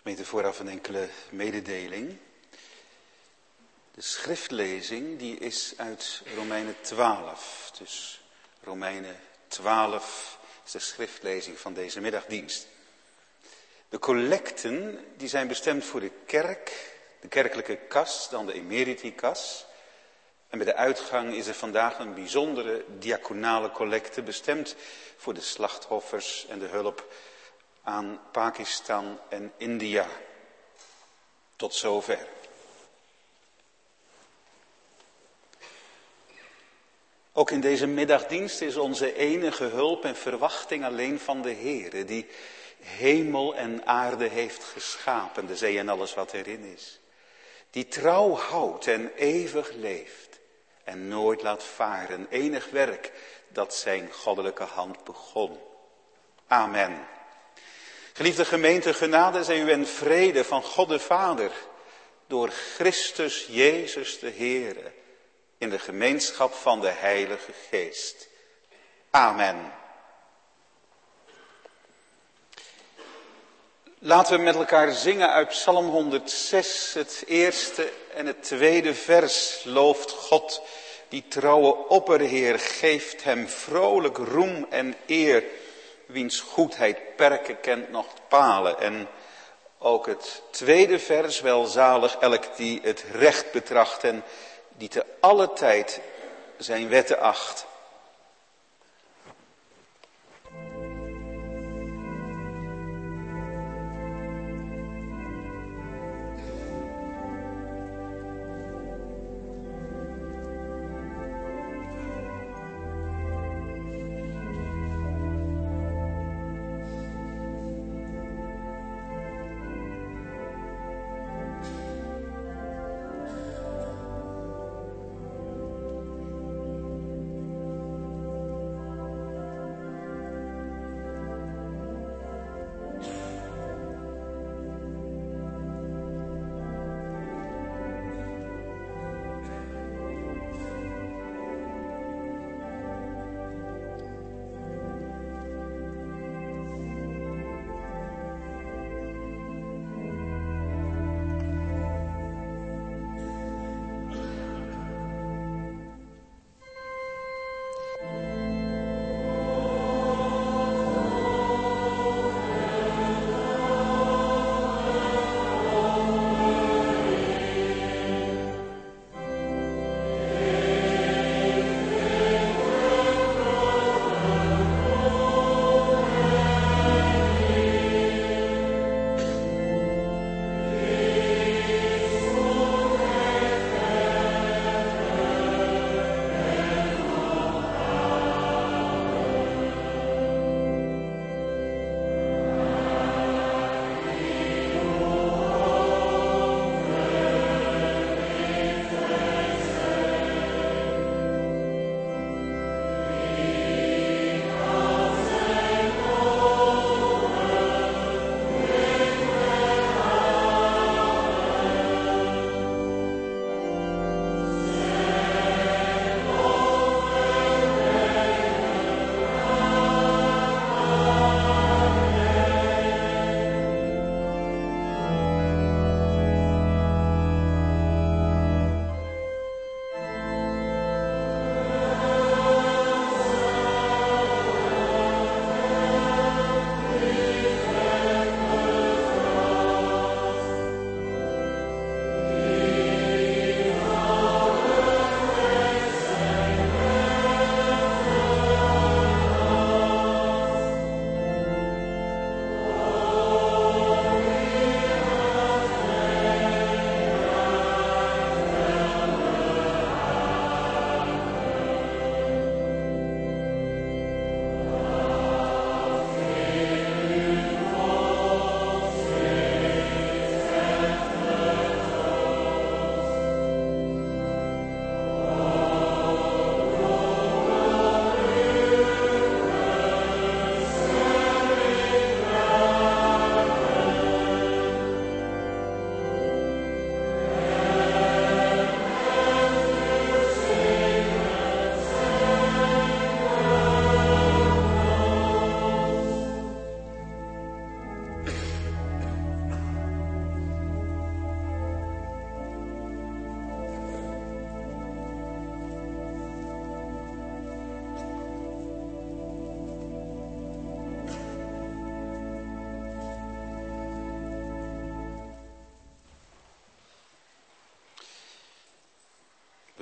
Gemeente, vooraf een enkele mededeling. De schriftlezing die is uit Romeinen 12. Dus Romeinen 12 is de schriftlezing van deze middagdienst. De collecten die zijn bestemd voor de kerk, de kerkelijke kas, dan de emeritikas. En bij de uitgang is er vandaag een bijzondere diaconale collecte bestemd voor de slachtoffers en de hulp aan Pakistan en India. Tot zover. Ook in deze middagdienst is onze enige hulp en verwachting alleen van de Heere, die hemel en aarde heeft geschapen, de zee en alles wat erin is. Die trouw houdt en eeuwig leeft en nooit laat varen, enig werk dat zijn goddelijke hand begon. Amen. Geliefde gemeente, genade zij u en vrede van God de Vader, door Christus Jezus de Heere, in de gemeenschap van de Heilige Geest. Amen. Laten we met elkaar zingen uit Psalm 106, het eerste en het tweede vers. Looft God, die trouwe opperheer, geeft hem vrolijk roem en eer, wiens goedheid perken kent nog palen. En ook het tweede vers, welzalig elk die het recht betracht en die te alle tijd zijn wetten acht.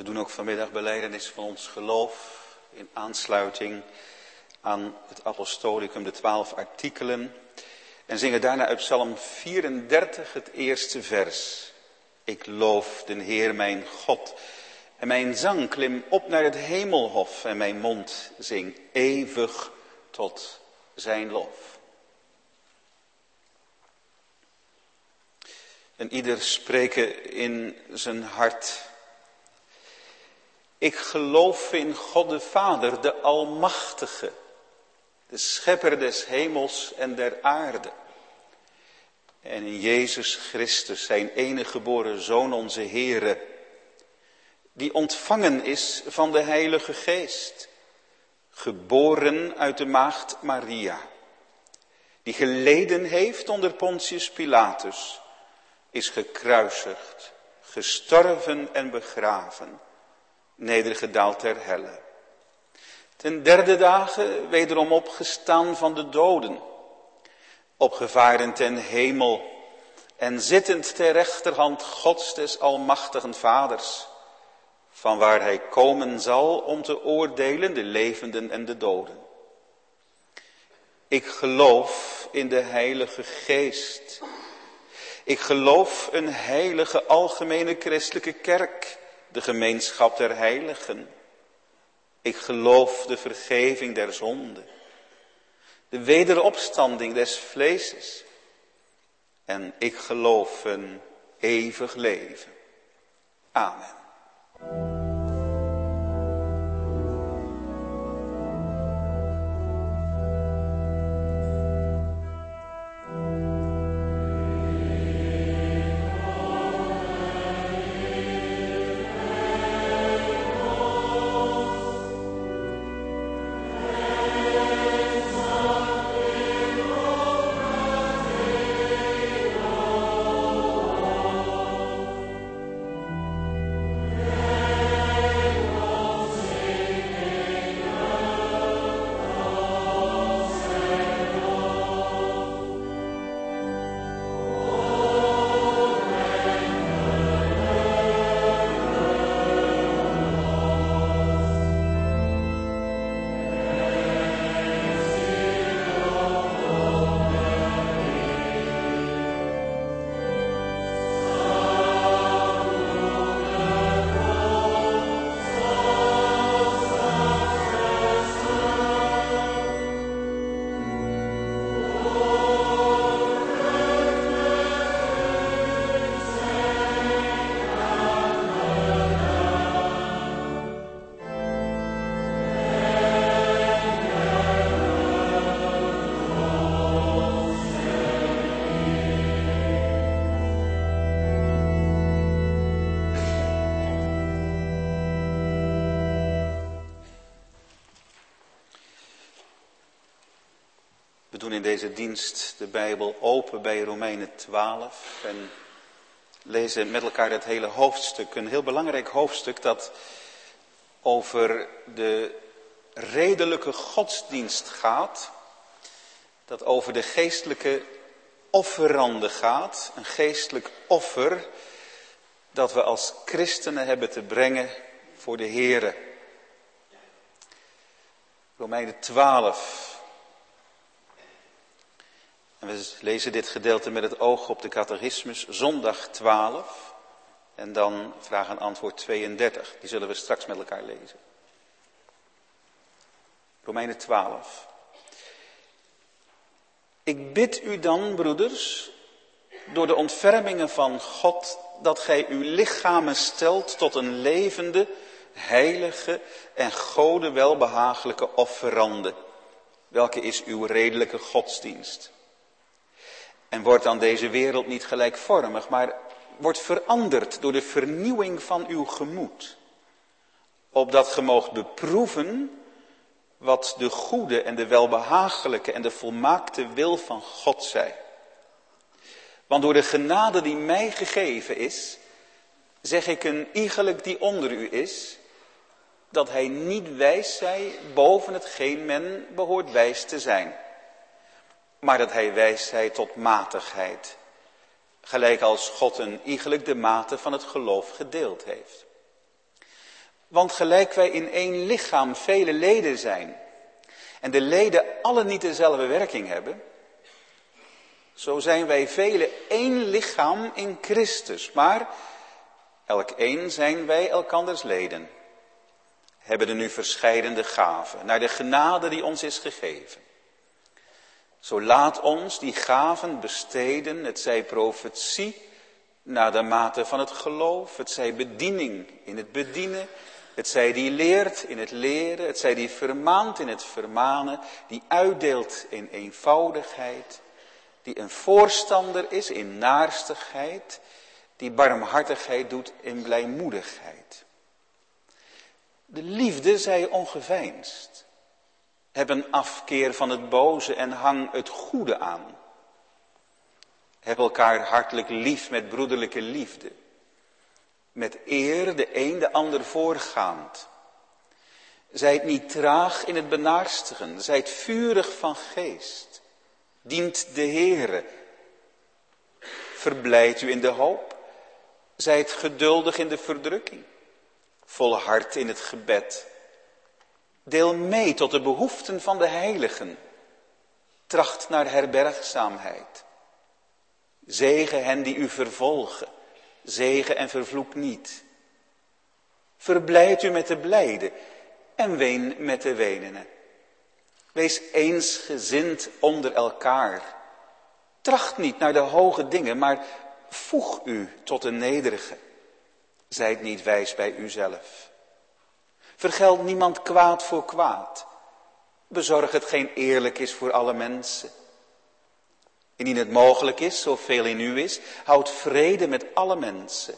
We doen ook vanmiddag belijdenis van ons geloof in aansluiting aan het apostolicum, de 12 artikelen. En zingen daarna uit Psalm 34 het eerste vers. Ik loof den Heer mijn God. En mijn zang klim op naar het hemelhof. En mijn mond zingt eeuwig tot zijn lof. En ieder spreken in zijn hart. Ik geloof in God de Vader, de Almachtige, de Schepper des hemels en der aarde. En in Jezus Christus, zijn enige geboren Zoon, onze Heere, die ontvangen is van de Heilige Geest, geboren uit de maagd Maria, die geleden heeft onder Pontius Pilatus, is gekruisigd, gestorven en begraven, nedergedaald ter helle. Ten derde dagen wederom opgestaan van de doden, opgevaren ten hemel en zittend ter rechterhand Gods des almachtigen Vaders, vanwaar hij komen zal om te oordelen de levenden en de doden. Ik geloof in de Heilige Geest. Ik geloof een heilige algemene christelijke kerk, de gemeenschap der heiligen. Ik geloof de vergeving der zonden, de wederopstanding des vleeses. En ik geloof een eeuwig leven. Amen. We doen in deze dienst de Bijbel open bij Romeinen 12 en lezen met elkaar het hele hoofdstuk. Een heel belangrijk hoofdstuk dat over de redelijke godsdienst gaat. Dat over de geestelijke offerande gaat. Een geestelijk offer dat we als christenen hebben te brengen voor de Heere. Romeinen 12. En we lezen dit gedeelte met het oog op de catechismus, zondag 12. En dan vraag en antwoord 32. Die zullen we straks met elkaar lezen. Romeinen 12. Ik bid u dan, broeders, door de ontfermingen van God, dat gij uw lichamen stelt tot een levende, heilige en Gode welbehagelijke offerande. Welke is uw redelijke godsdienst? En wordt aan deze wereld niet gelijkvormig, maar wordt veranderd door de vernieuwing van uw gemoed. Opdat ge moogt beproeven wat de goede en de welbehagelijke en de volmaakte wil van God zij. Want door de genade die mij gegeven is, zeg ik een iegelijk die onder u is, dat hij niet wijs zij boven hetgeen men behoort wijs te zijn. Maar dat hij wijs zij tot matigheid, gelijk als God een iegelijk de mate van het geloof gedeeld heeft. Want gelijk wij in één lichaam vele leden zijn, en de leden alle niet dezelfde werking hebben, zo zijn wij vele één lichaam in Christus, maar elk één zijn wij elkanders leden. Hebben er nu verscheidene gaven, naar de genade die ons is gegeven. Zo laat ons die gaven besteden, het zij profetie, naar de mate van het geloof, het zij bediening in het bedienen, het zij die leert in het leren, het zij die vermaant in het vermanen, die uitdeelt in eenvoudigheid, die een voorstander is in naarstigheid, die barmhartigheid doet in blijmoedigheid. De liefde zij ongeveinsd. Heb een afkeer van het boze en hang het goede aan. Heb elkaar hartelijk lief met broederlijke liefde. Met eer de een de ander voorgaand. Zijt niet traag in het benaarstigen, zijt vurig van geest. Dient de Heere. Verblijdt u in de hoop. Zijt geduldig in de verdrukking. Volhard in het gebed. Deel mee tot de behoeften van de heiligen. Tracht naar herbergzaamheid. Zegen hen die u vervolgen. Zegen en vervloek niet. Verblijd u met de blijden en ween met de wenenen. Wees eensgezind onder elkaar. Tracht niet naar de hoge dingen, maar voeg u tot de nederige. Zijt niet wijs bij uzelf. Vergeld niemand kwaad voor kwaad. Bezorg hetgeen eerlijk is voor alle mensen. Indien het mogelijk is, zoveel in u is, houd vrede met alle mensen.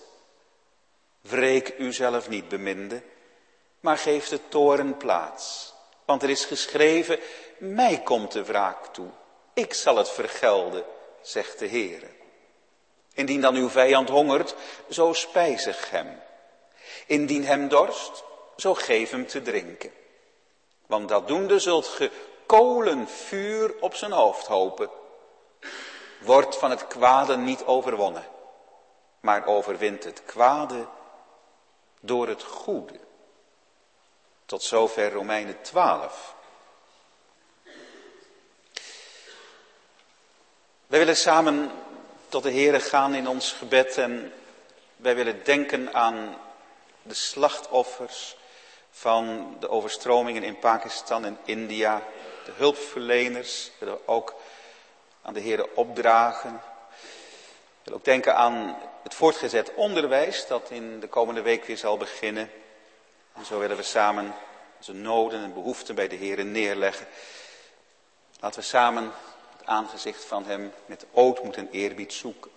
Wreek uzelf niet, beminde, maar geef de toorn plaats. Want er is geschreven, mij komt de wraak toe. Ik zal het vergelden, zegt de Heere. Indien dan uw vijand hongert, zo spijzig hem. Indien hem dorst, zo geef hem te drinken. Want dat doende zult ge kolen vuur op zijn hoofd hopen. Wordt van het kwade niet overwonnen, maar overwint het kwade door het goede. Tot zover Romeinen 12. Wij willen samen tot de Heere gaan in ons gebed en wij willen denken aan de slachtoffers van de overstromingen in Pakistan en India, de hulpverleners, we willen ook aan de Heere opdragen. We willen ook denken aan het voortgezet onderwijs dat in de komende week weer zal beginnen. En zo willen we samen onze noden en behoeften bij de Heere neerleggen. Laten we samen het aangezicht van hem met ootmoed en eerbied zoeken.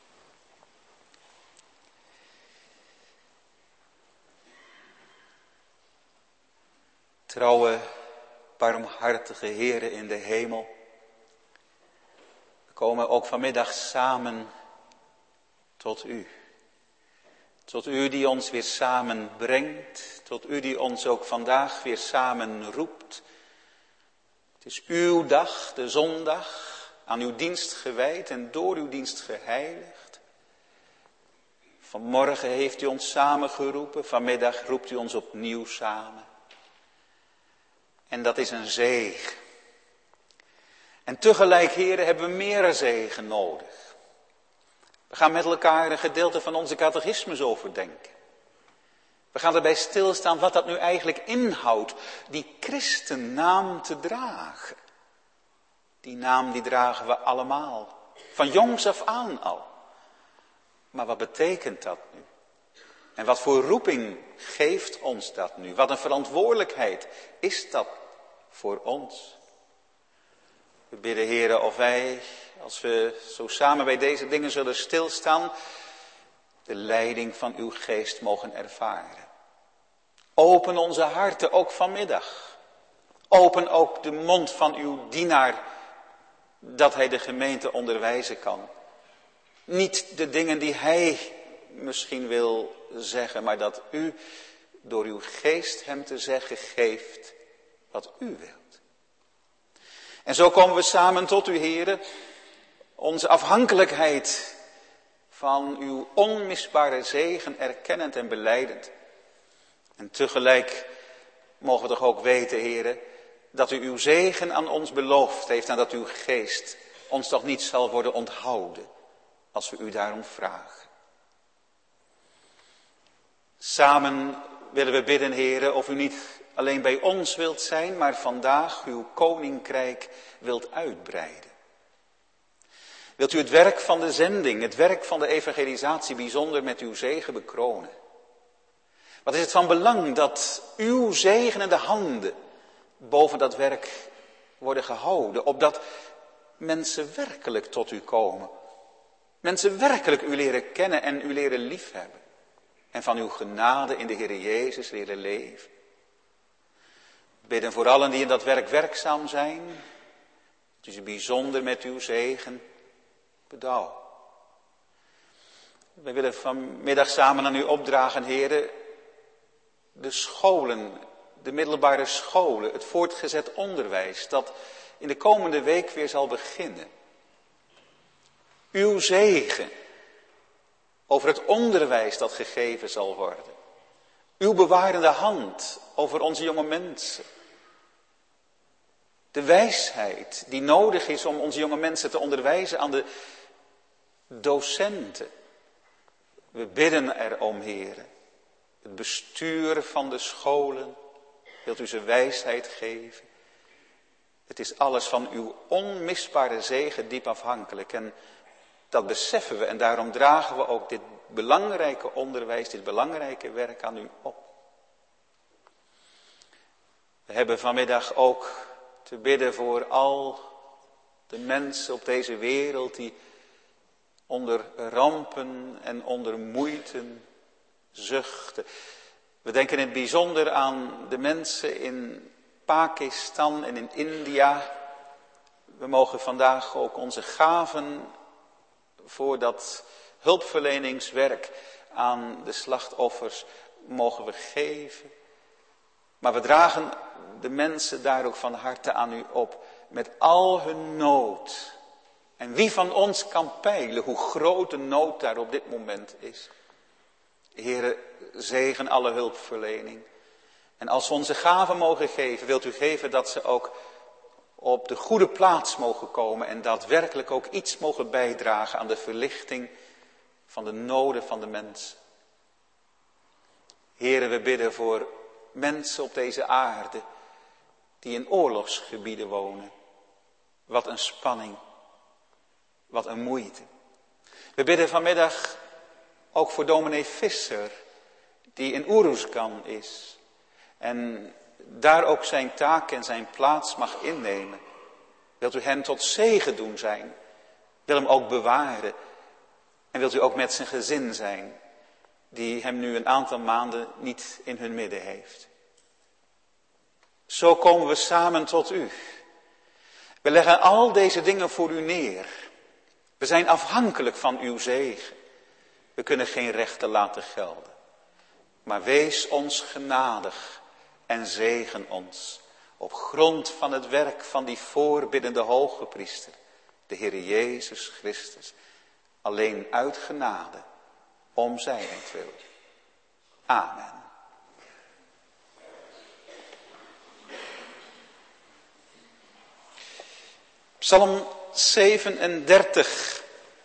Trouwe, barmhartige Heere in de hemel. We komen ook vanmiddag samen tot u. Tot u die ons weer samenbrengt. Tot u die ons ook vandaag weer samen roept. Het is uw dag, de zondag, aan uw dienst gewijd en door uw dienst geheiligd. Vanmorgen heeft u ons samengeroepen, vanmiddag roept u ons opnieuw samen. En dat is een zegen. En tegelijk, heren, hebben we meer zegen nodig. We gaan met elkaar een gedeelte van onze catechismus overdenken. We gaan erbij stilstaan wat dat nu eigenlijk inhoudt, die christennaam te dragen. Die naam die dragen we allemaal, van jongs af aan al. Maar wat betekent dat nu? En wat voor roeping geeft ons dat nu? Wat een verantwoordelijkheid is dat voor ons? We bidden, Heere, of wij, als we zo samen bij deze dingen zullen stilstaan, de leiding van uw geest mogen ervaren. Open onze harten ook vanmiddag. Open ook de mond van uw dienaar, dat hij de gemeente onderwijzen kan. Niet de dingen die hij misschien wil zeggen, maar dat u door uw geest hem te zeggen geeft wat u wilt. En zo komen we samen tot u, Heere, onze afhankelijkheid van uw onmisbare zegen erkennend en belijdend. En tegelijk mogen we toch ook weten, Heere, dat u uw zegen aan ons beloofd heeft en dat uw geest ons toch niet zal worden onthouden als we u daarom vragen. Samen willen we bidden, Heere, of u niet alleen bij ons wilt zijn, maar vandaag uw koninkrijk wilt uitbreiden. Wilt u het werk van de zending, het werk van de evangelisatie bijzonder met uw zegen bekronen? Wat is het van belang dat uw zegenende handen boven dat werk worden gehouden, opdat mensen werkelijk tot u komen. Mensen werkelijk u leren kennen en u leren liefhebben. En van uw genade in de Heer Jezus leren leven. Bidden voor allen die in dat werk werkzaam zijn, dat u ze bijzonder met uw zegen bedouwt. Wij willen vanmiddag samen aan u opdragen, heren, de scholen, de middelbare scholen, het voortgezet onderwijs, dat in de komende week weer zal beginnen. Uw zegen over het onderwijs dat gegeven zal worden. Uw bewarende hand over onze jonge mensen. De wijsheid die nodig is om onze jonge mensen te onderwijzen aan de docenten. We bidden erom, heren. Het bestuur van de scholen, wilt u ze wijsheid geven. Het is alles van uw onmisbare zegen diep afhankelijk. En dat beseffen we en daarom dragen we ook dit belangrijke onderwijs, dit belangrijke werk aan u op. We hebben vanmiddag ook te bidden voor al de mensen op deze wereld die onder rampen en onder moeiten zuchten. We denken in het bijzonder aan de mensen in Pakistan en in India. We mogen vandaag ook onze gaven voor dat hulpverleningswerk aan de slachtoffers mogen we geven. Maar we dragen de mensen daar ook van harte aan u op met al hun nood. En wie van ons kan peilen hoe groot de nood daar op dit moment is. Heere, zegen alle hulpverlening. En als we onze gaven mogen geven, wilt u geven dat ze ook op de goede plaats mogen komen en daadwerkelijk ook iets mogen bijdragen aan de verlichting van de noden van de mensen. Heere, we bidden voor mensen op deze aarde die in oorlogsgebieden wonen. Wat een spanning, wat een moeite. We bidden vanmiddag ook voor dominee Visser, die in Oeroesgan is. En daar ook zijn taak en zijn plaats mag innemen. Wilt u hem tot zegen doen zijn? Wil hem ook bewaren? En wilt u ook met zijn gezin zijn, die hem nu een aantal maanden niet in hun midden heeft? Zo komen we samen tot u. We leggen al deze dingen voor u neer. We zijn afhankelijk van uw zegen. We kunnen geen rechten laten gelden. Maar wees ons genadig en zegen ons op grond van het werk van die voorbiddende hoge priester, de Heer Jezus Christus, alleen uit genade, om zijnentwil. Amen. Psalm 37.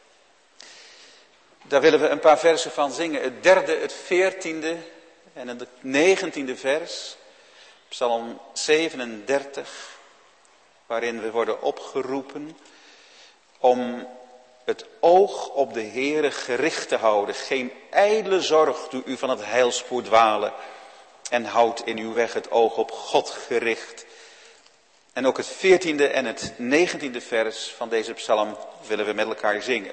Daar willen we een paar versen van zingen. Het 3e, het 14e en het 19e vers. Psalm 37. Waarin we worden opgeroepen om het oog op de Heere gericht te houden. Geen ijdele zorg doe u van het heilspoor dwalen. En houd in uw weg het oog op God gericht. En ook het 14e en het 19e vers van deze psalm willen we met elkaar zingen.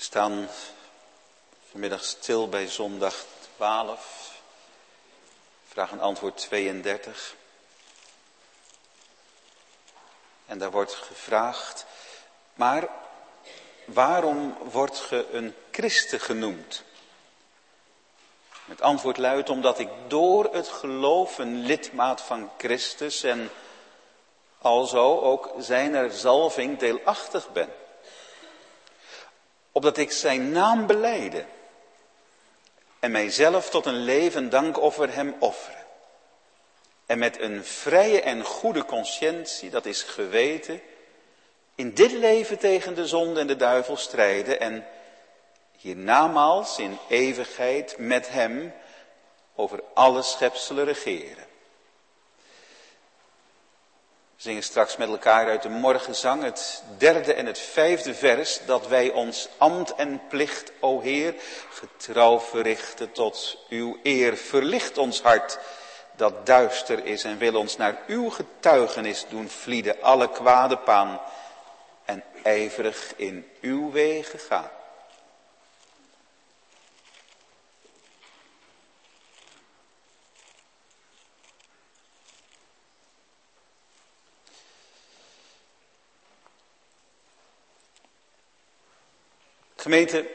We staan vanmiddag stil bij zondag 12, vraag en antwoord 32. En daar wordt gevraagd, maar waarom wordt ge een christen genoemd? Het antwoord luidt, omdat ik door het geloof een lidmaat van Christus en alzo ook zijner zalving deelachtig ben. Opdat ik zijn naam belijde en mijzelf tot een levend dankoffer hem offeren. En met een vrije en goede consciëntie, dat is geweten, in dit leven tegen de zonde en de duivel strijden en hiernamaals in eeuwigheid met hem over alle schepselen regeren. We zingen straks met elkaar uit de morgenzang het 3e en het 5e vers, dat wij ons ambt en plicht, o Heer, getrouw verrichten tot uw eer. Verlicht ons hart dat duister is en wil ons naar uw getuigenis doen vlieden, alle kwade paan en ijverig in uw wegen gaan. Gemeente,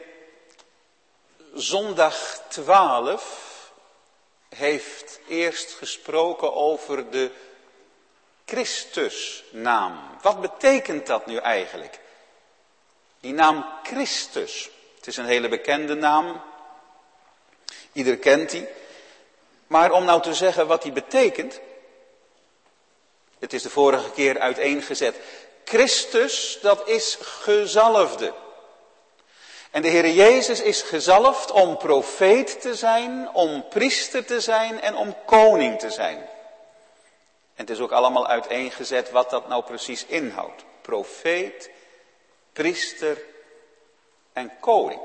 zondag 12 heeft eerst gesproken over de Christusnaam. Wat betekent dat nu eigenlijk? Die naam Christus. Het is een hele bekende naam. Ieder kent die. Maar om nou te zeggen wat die betekent. Het is de vorige keer uiteengezet. Christus, dat is gezalfde. En de Heer Jezus is gezalfd om profeet te zijn, om priester te zijn en om koning te zijn. En het is ook allemaal uiteengezet wat dat nou precies inhoudt. Profeet, priester en koning.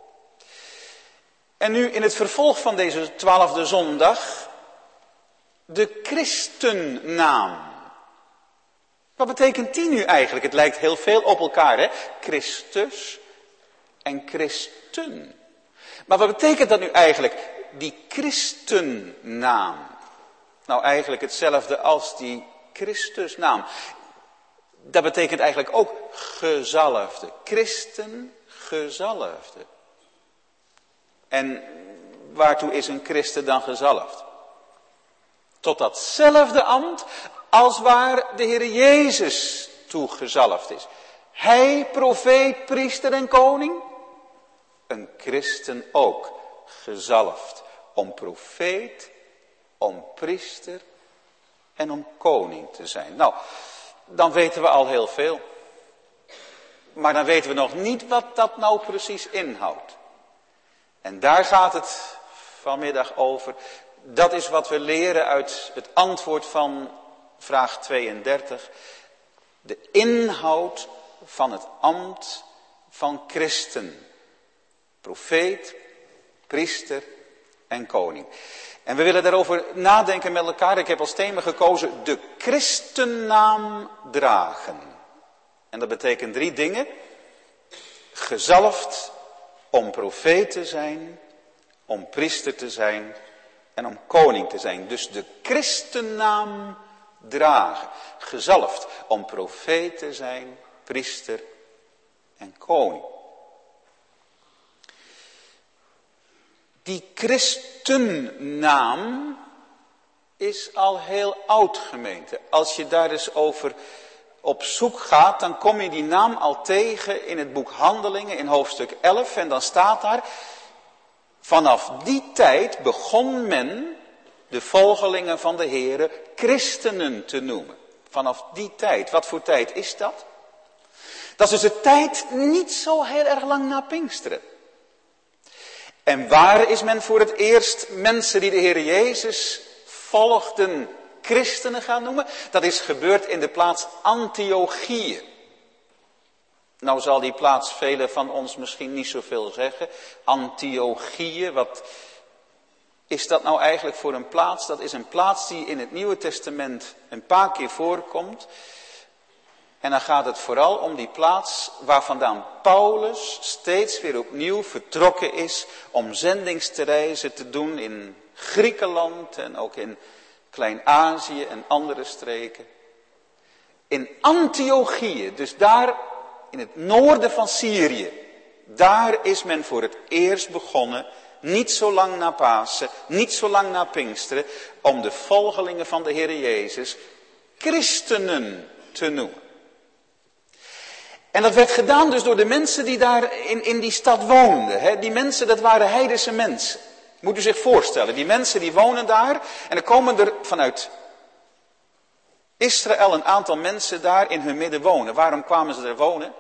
En nu in het vervolg van deze 12e zondag, de christennaam. Wat betekent die nu eigenlijk? Het lijkt heel veel op elkaar, hè? Christus en christen. Maar wat betekent dat nu eigenlijk, die christennaam? Nou, eigenlijk hetzelfde als die Christusnaam. Dat betekent eigenlijk ook gezalfde. Christen, gezalfde. En waartoe is een christen dan gezalfd? Tot datzelfde ambt als waar de Heer Jezus toe gezalfd is. Hij, profeet, priester en koning. Een christen ook gezalfd om profeet, om priester en om koning te zijn. Nou, dan weten we al heel veel. Maar dan weten we nog niet wat dat nou precies inhoudt. En daar gaat het vanmiddag over. Dat is wat we leren uit het antwoord van vraag 32. De inhoud van het ambt van christen. Profeet, priester en koning. En we willen daarover nadenken met elkaar. Ik heb als thema gekozen de christennaam dragen. En dat betekent 3 dingen. Gezalfd om profeet te zijn, om priester te zijn en om koning te zijn. Dus de christennaam dragen. Gezalfd om profeet te zijn, priester en koning. Die christennaam is al heel oud, gemeente. Als je daar eens over op zoek gaat, dan kom je die naam al tegen in het boek Handelingen in hoofdstuk 11. En dan staat daar, vanaf die tijd begon men de volgelingen van de Here christenen te noemen. Vanaf die tijd. Wat voor tijd is dat? Dat is dus de tijd niet zo heel erg lang na Pinksteren. En waar is men voor het eerst mensen die de Heer Jezus volgden christenen gaan noemen? Dat is gebeurd in de plaats Antiochië. Nou zal die plaats velen van ons misschien niet zoveel zeggen. Antiochië, wat is dat nou eigenlijk voor een plaats? Dat is een plaats die in het Nieuwe Testament een paar keer voorkomt. En dan gaat het vooral om die plaats waar vandaan Paulus steeds weer opnieuw vertrokken is om zendingsreizen te doen in Griekenland en ook in Klein-Azië en andere streken. In Antiochië, dus daar in het noorden van Syrië, daar is men voor het eerst begonnen, niet zo lang na Pasen, niet zo lang na Pinksteren, om de volgelingen van de Heer Jezus christenen te noemen. En dat werd gedaan dus door de mensen die daar in die stad woonden. Die mensen, dat waren heidense mensen. Moet u zich voorstellen, die mensen die wonen daar. En er komen er vanuit Israël een aantal mensen daar in hun midden wonen. Waarom kwamen ze er wonen?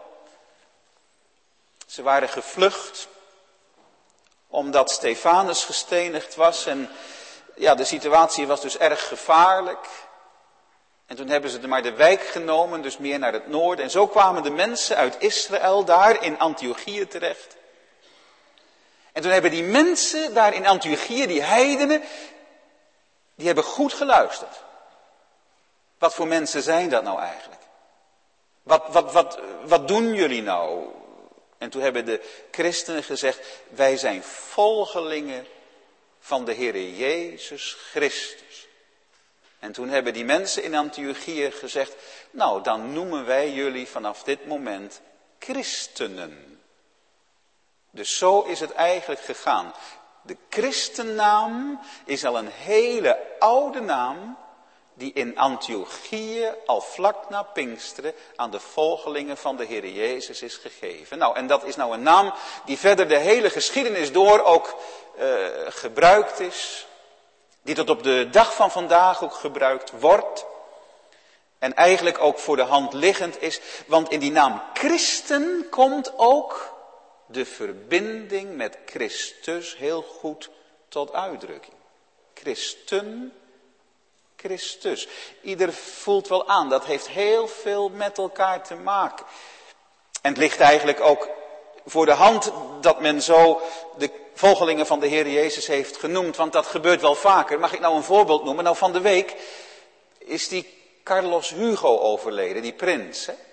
Ze waren gevlucht omdat Stefanus gestenigd was. En ja, de situatie was dus erg gevaarlijk. En toen hebben ze maar de wijk genomen, dus meer naar het noorden. En zo kwamen de mensen uit Israël daar in Antiochië terecht. En toen hebben die mensen daar in Antiochië, die heidenen, die hebben goed geluisterd. Wat voor mensen zijn dat nou eigenlijk? Wat doen jullie nou? En toen hebben de christenen gezegd, wij zijn volgelingen van de Heere Jezus Christus. En toen hebben die mensen in Antiochië gezegd, nou dan noemen wij jullie vanaf dit moment christenen. Dus zo is het eigenlijk gegaan. De christennaam is al een hele oude naam die in Antiochië al vlak na Pinksteren aan de volgelingen van de Heer Jezus is gegeven. Nou, en dat is nou een naam die verder de hele geschiedenis door ook gebruikt is. Die tot op de dag van vandaag ook gebruikt wordt. En eigenlijk ook voor de hand liggend is. Want in die naam christen komt ook de verbinding met Christus heel goed tot uitdrukking. Christen, Christus. Ieder voelt wel aan, dat heeft heel veel met elkaar te maken. En het ligt eigenlijk ook voor de hand dat men zo de volgelingen van de Heer Jezus heeft genoemd. Want dat gebeurt wel vaker. Mag ik nou een voorbeeld noemen? Nou, van de week is die Carlos Hugo overleden, die prins. Hè?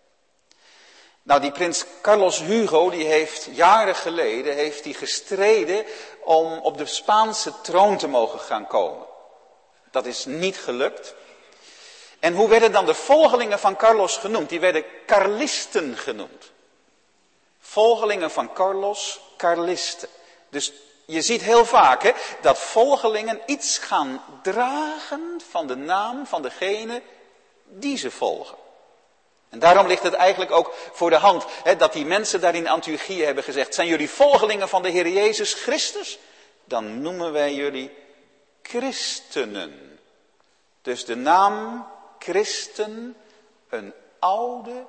Nou, die prins Carlos Hugo, die heeft jaren geleden gestreden om op de Spaanse troon te mogen gaan komen. Dat is niet gelukt. En hoe werden dan de volgelingen van Carlos genoemd? Die werden Carlisten genoemd. Volgelingen van Carlos, Carlisten. Dus je ziet heel vaak dat volgelingen iets gaan dragen van de naam van degene die ze volgen. En daarom ligt het eigenlijk ook voor de hand dat die mensen daar in Antiochië hebben gezegd, zijn jullie volgelingen van de Heer Jezus Christus? Dan noemen wij jullie christenen. Dus de naam christen, een oude,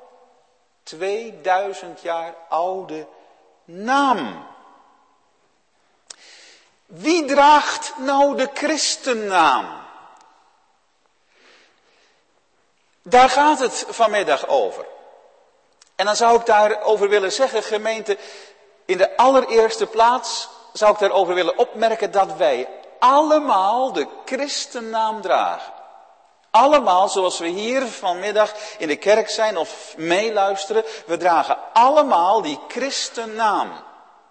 2000 jaar oude naam. Wie draagt nou de christennaam? Daar gaat het vanmiddag over. En dan zou ik daarover willen zeggen, gemeente, in de allereerste plaats zou ik daarover willen opmerken dat wij allemaal de christennaam dragen. Allemaal, zoals we hier vanmiddag in de kerk zijn of meeluisteren, we dragen allemaal die christennaam.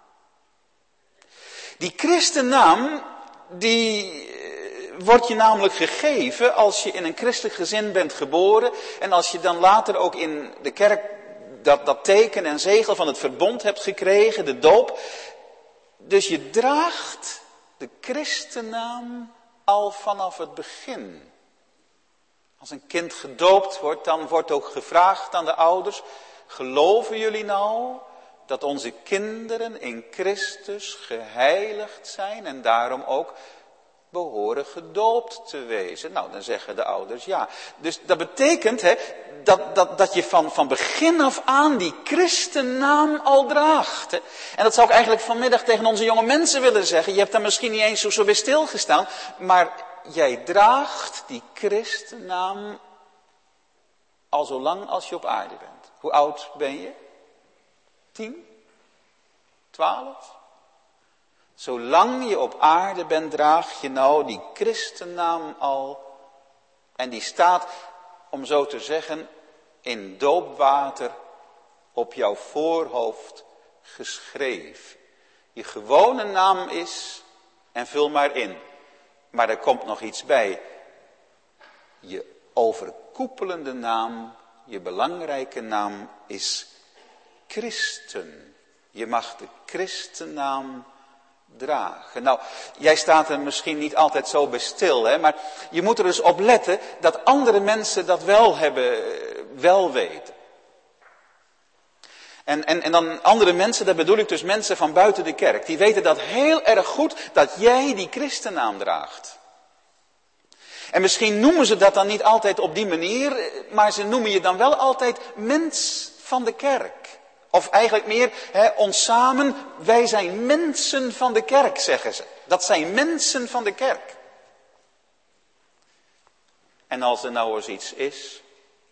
Die christennaam, die wordt je namelijk gegeven als je in een christelijk gezin bent geboren. En als je dan later ook in de kerk dat teken en zegel van het verbond hebt gekregen, de doop. Dus je draagt de christennaam al vanaf het begin. Als een kind gedoopt wordt, dan wordt ook gevraagd aan de ouders, geloven jullie nou dat onze kinderen in Christus geheiligd zijn en daarom ook behoren gedoopt te wezen? Nou, dan zeggen de ouders ja. Dus dat betekent dat je van begin af aan die christennaam al draagt. En dat zou ik eigenlijk vanmiddag tegen onze jonge mensen willen zeggen. Je hebt daar misschien niet eens zo bij stilgestaan, maar jij draagt die christennaam al zo lang als je op aarde bent. Hoe oud ben je? 10? 12? Zolang je op aarde bent, draag je nou die christennaam al. En die staat, om zo te zeggen, in doopwater op jouw voorhoofd geschreven. Je gewone naam is, en vul maar in, maar er komt nog iets bij. Je overkoepelende naam, je belangrijke naam is Christen. Je mag de Christennaam dragen. Nou, jij staat er misschien niet altijd zo bij stil, hè, maar je moet er dus op letten dat andere mensen dat wel weten. En dan andere mensen, daar bedoel ik dus mensen van buiten de kerk. Die weten dat heel erg goed, dat jij die Christennaam draagt. En misschien noemen ze dat dan niet altijd op die manier, maar ze noemen je dan wel altijd mens van de kerk. Of eigenlijk meer, ons samen, wij zijn mensen van de kerk, zeggen ze. Dat zijn mensen van de kerk. En als er nou eens iets is,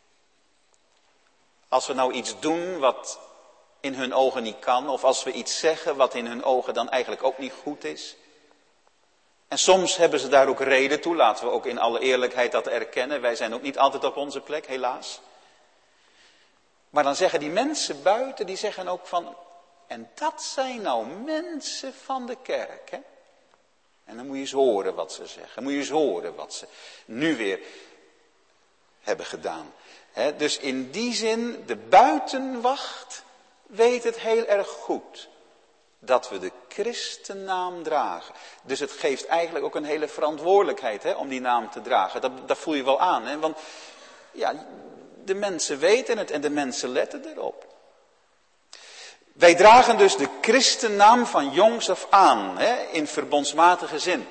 als we nou iets doen wat in hun ogen niet kan, of als we iets zeggen wat in hun ogen dan eigenlijk ook niet goed is. En soms hebben ze daar ook reden toe, laten we ook in alle eerlijkheid dat erkennen. Wij zijn ook niet altijd op onze plek, helaas. Maar dan zeggen die mensen buiten, die zeggen ook van, en dat zijn nou mensen van de kerk, hè? En dan moet je eens horen wat ze zeggen, moet je eens horen wat ze nu weer hebben gedaan. Dus in die zin, de buitenwacht weet het heel erg goed. Dat we de Christennaam dragen. Dus het geeft eigenlijk ook een hele verantwoordelijkheid om die naam te dragen. Dat voel je wel aan. Hè? Want ja, de mensen weten het en de mensen letten erop. Wij dragen dus de Christennaam van jongs af aan. In verbondsmatige zin.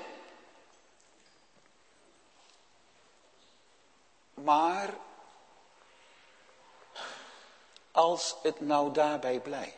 Maar als het nou daarbij blijft.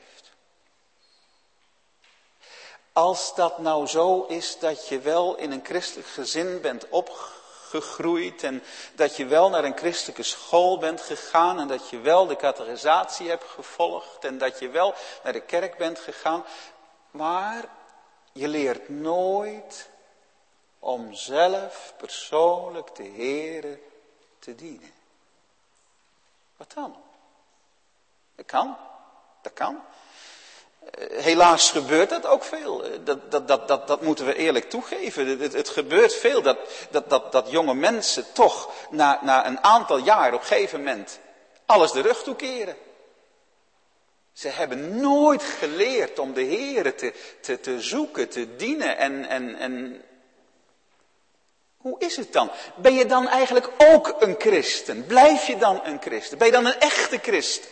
Als dat nou zo is dat je wel in een christelijk gezin bent opgegroeid en dat je wel naar een christelijke school bent gegaan en dat je wel de catechisatie hebt gevolgd en dat je wel naar de kerk bent gegaan, maar je leert nooit om zelf persoonlijk de Heere te dienen. Wat dan? Dat kan. Helaas gebeurt dat ook veel. Dat moeten we eerlijk toegeven. Het gebeurt veel dat jonge mensen toch na een aantal jaar op een gegeven moment alles de rug toekeren. Ze hebben nooit geleerd om de Heere te zoeken, te dienen. En hoe is het dan? Ben je dan eigenlijk ook een christen? Blijf je dan een christen? Ben je dan een echte christen?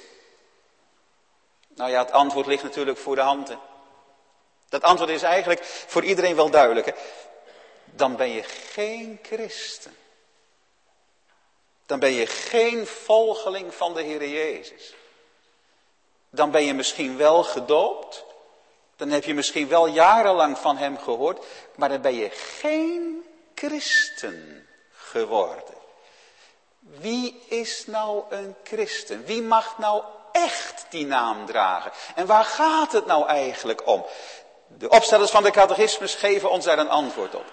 Nou ja, het antwoord ligt natuurlijk voor de hand. Hè. Dat antwoord is eigenlijk voor iedereen wel duidelijk. Hè. Dan ben je geen christen. Dan ben je geen volgeling van de Heer Jezus. Dan ben je misschien wel gedoopt. Dan heb je misschien wel jarenlang van hem gehoord. Maar dan ben je geen christen geworden. Wie is nou een christen? Wie mag nou echt die naam dragen? En waar gaat het nou eigenlijk om? De opstellers van de catechismus geven ons daar een antwoord op.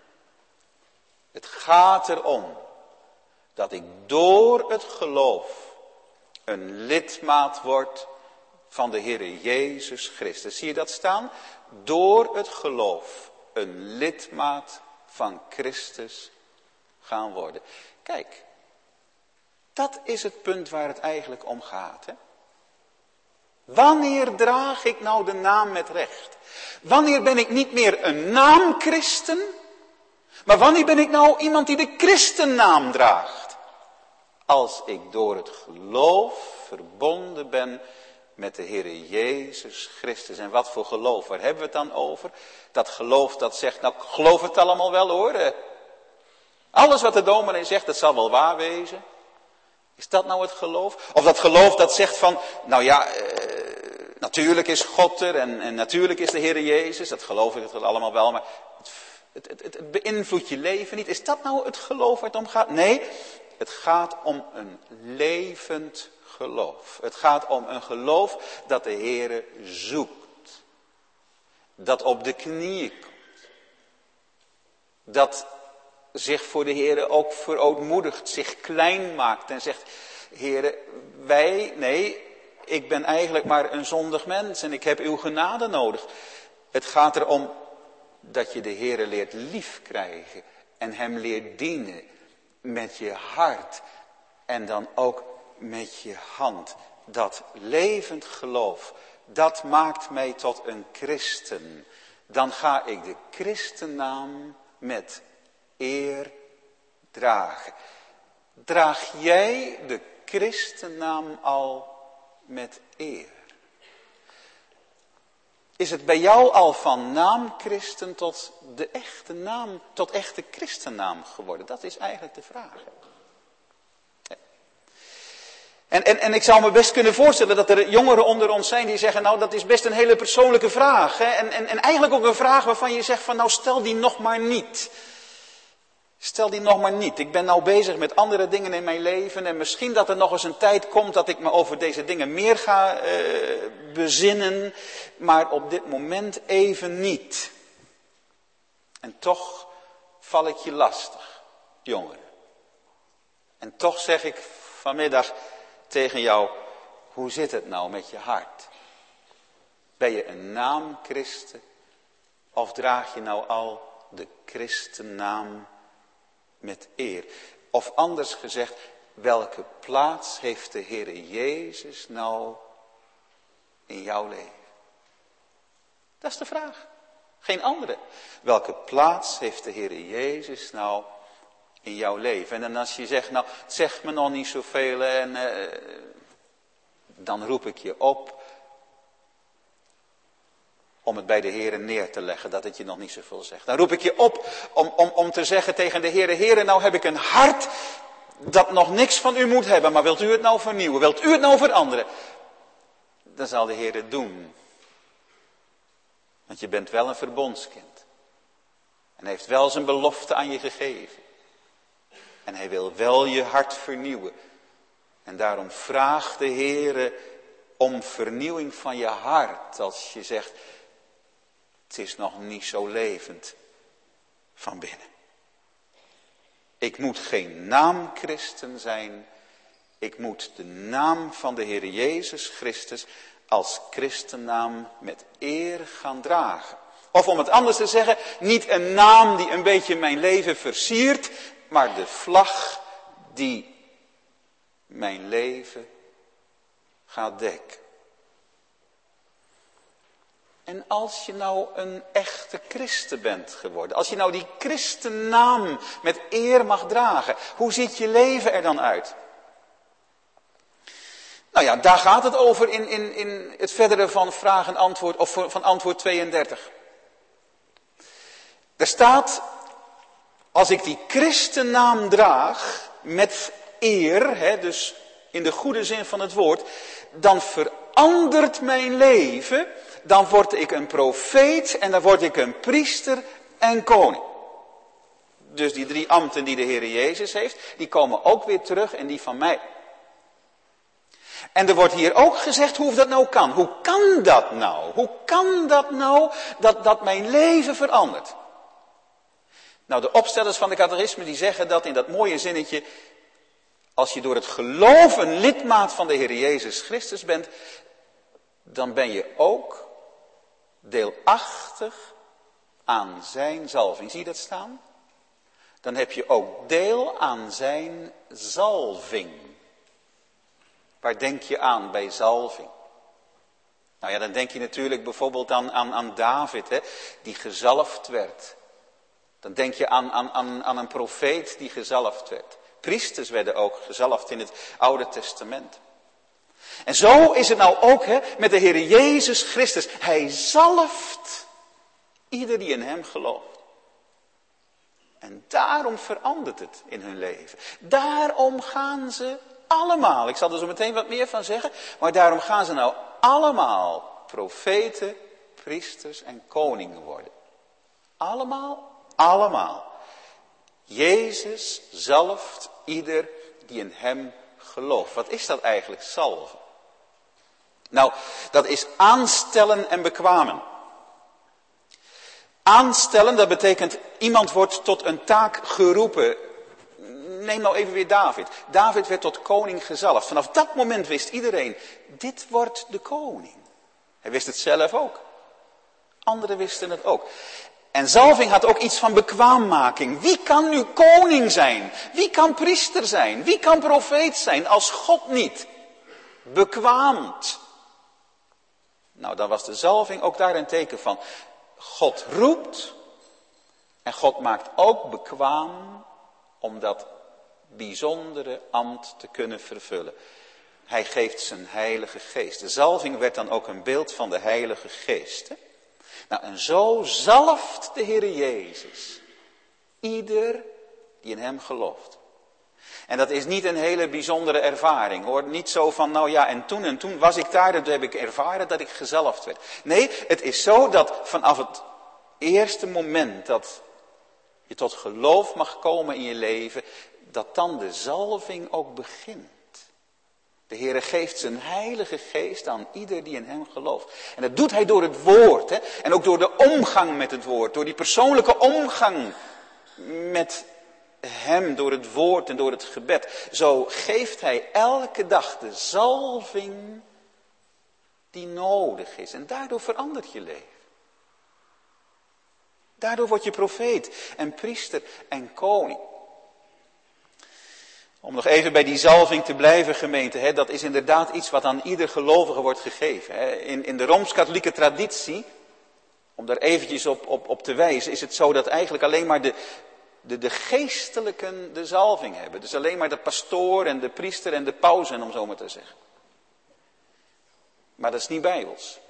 Het gaat erom dat ik door het geloof een lidmaat word van de Heere Jezus Christus. Zie je dat staan? Door het geloof een lidmaat van Christus gaan worden. Kijk, dat is het punt waar het eigenlijk om gaat. Hè? Wanneer draag ik nou de naam met recht? Wanneer ben ik niet meer een naamchristen? Maar wanneer ben ik nou iemand die de christennaam draagt? Als ik door het geloof verbonden ben met de Heere Jezus Christus. En wat voor geloof, waar hebben we het dan over? Dat geloof dat zegt, nou ik geloof het allemaal wel hoor. Alles wat de dominee zegt, dat zal wel waar wezen. Is dat nou het geloof? Of dat geloof dat zegt van, nou ja, natuurlijk is God er en natuurlijk is de Heere Jezus. Dat geloof ik het allemaal wel, maar het beïnvloedt je leven niet. Is dat nou het geloof waar het om gaat? Nee, het gaat om een levend geloof. Het gaat om een geloof dat de Heere zoekt. Dat op de knieën komt. Dat zich voor de Heere ook verootmoedigt, zich klein maakt en zegt, Heere, ik ben eigenlijk maar een zondig mens en ik heb uw genade nodig. Het gaat erom dat je de Heere leert liefkrijgen en hem leert dienen met je hart en dan ook met je hand. Dat levend geloof, dat maakt mij tot een christen. Dan ga ik de christennaam met eer dragen. Draag jij de christennaam al met eer? Is het bij jou al van naam christen tot de echte naam, tot echte christennaam geworden? Dat is eigenlijk de vraag. En ik zou me best kunnen voorstellen dat er jongeren onder ons zijn die zeggen, nou dat is best een hele persoonlijke vraag. Hè? En eigenlijk ook een vraag waarvan je zegt van nou stel die nog maar niet. Stel die nog maar niet. Ik ben nou bezig met andere dingen in mijn leven en misschien dat er nog eens een tijd komt dat ik me over deze dingen meer ga bezinnen. Maar op dit moment even niet. En toch val ik je lastig, jongeren. En toch zeg ik vanmiddag tegen jou, hoe zit het nou met je hart? Ben je een naamchristen of draag je nou al de christennaam met eer? Of anders gezegd, welke plaats heeft de Heere Jezus nou in jouw leven? Dat is de vraag. Geen andere. Welke plaats heeft de Heere Jezus nou in jouw leven? En als je zegt, nou, het zegt me nog niet zoveel en dan roep ik je op om het bij de Heere neer te leggen, dat het je nog niet zoveel zegt. Dan roep ik je op om te zeggen tegen de Heere, Heere, nou heb ik een hart dat nog niks van u moet hebben, maar wilt u het nou vernieuwen? Wilt u het nou veranderen? Dan zal de Heere het doen. Want je bent wel een verbondskind. En hij heeft wel zijn belofte aan je gegeven. En hij wil wel je hart vernieuwen. En daarom vraagt de Heere om vernieuwing van je hart. Als je zegt, het is nog niet zo levend van binnen. Ik moet geen naamchristen zijn. Ik moet de naam van de Heer Jezus Christus als christennaam met eer gaan dragen. Of om het anders te zeggen, niet een naam die een beetje mijn leven versiert, maar de vlag die mijn leven gaat dekken. En als je nou een echte christen bent geworden, als je nou die christennaam met eer mag dragen, hoe ziet je leven er dan uit? Nou ja, daar gaat het over in het verdere van vraag en antwoord, of van antwoord 32. Er staat, als ik die christennaam draag met eer, dus in de goede zin van het woord, dan verandert mijn leven, dan word ik een profeet en dan word ik een priester en koning. Dus die 3 ambten die de Heer Jezus heeft, die komen ook weer terug in die van mij. En er wordt hier ook gezegd hoe dat nou kan. Hoe kan dat nou? Hoe kan dat nou dat mijn leven verandert? Nou, de opstellers van de catechisme die zeggen dat in dat mooie zinnetje, als je door het geloof een lidmaat van de Heer Jezus Christus bent, dan ben je ook deelachtig aan zijn zalving. Zie je dat staan? Dan heb je ook deel aan zijn zalving. Waar denk je aan bij zalving? Nou ja, dan denk je natuurlijk bijvoorbeeld aan David, hè, die gezalfd werd. Dan denk je aan een profeet die gezalfd werd. Priesters werden ook gezalfd in het Oude Testament. En zo is het nou ook met de Heer Jezus Christus. Hij zalft ieder die in hem gelooft. En daarom verandert het in hun leven. Daarom gaan ze allemaal, ik zal er zo meteen wat meer van zeggen, maar daarom gaan ze nou allemaal profeten, priesters en koningen worden. Allemaal. Jezus zalft ieder die in hem gelooft. Wat is dat eigenlijk, zalven? Nou, dat is aanstellen en bekwamen. Aanstellen, dat betekent iemand wordt tot een taak geroepen. neem nou even weer David. David werd tot koning gezalfd. Vanaf dat moment wist iedereen, dit wordt de koning. Hij wist het zelf ook. Anderen wisten het ook. En zalving had ook iets van bekwaammaking. Wie kan nu koning zijn? Wie kan priester zijn? Wie kan profeet zijn als God niet bekwaamt? Nou, dan was de zalving ook daar een teken van. God roept en God maakt ook bekwaam om dat bijzondere ambt te kunnen vervullen. Hij geeft zijn Heilige Geest. De zalving werd dan ook een beeld van de Heilige Geest. Hè? Nou, en zo zalft de Heere Jezus ieder die in hem gelooft. En dat is niet een hele bijzondere ervaring, hoor. Niet zo van, nou ja, en toen was ik daar, en toen heb ik ervaren dat ik gezalfd werd. Nee, het is zo dat vanaf het eerste moment dat je tot geloof mag komen in je leven, dat dan de zalving ook begint. De Heere geeft zijn Heilige Geest aan ieder die in hem gelooft. En dat doet hij door het woord, hè? En ook door de omgang met het woord, door die persoonlijke omgang met hem, door het woord en door het gebed. Zo geeft hij elke dag de zalving die nodig is. En daardoor verandert je leven. Daardoor word je profeet en priester en koning. Om nog even bij die zalving te blijven, gemeente, hè, dat is inderdaad iets wat aan ieder gelovige wordt gegeven. Hè. In de Rooms-Katholieke traditie, om daar eventjes op te wijzen, is het zo dat eigenlijk alleen maar de geestelijken de zalving hebben. Dus alleen maar de pastoor en de priester en de paus, om zo maar te zeggen. Maar dat is niet bijbels.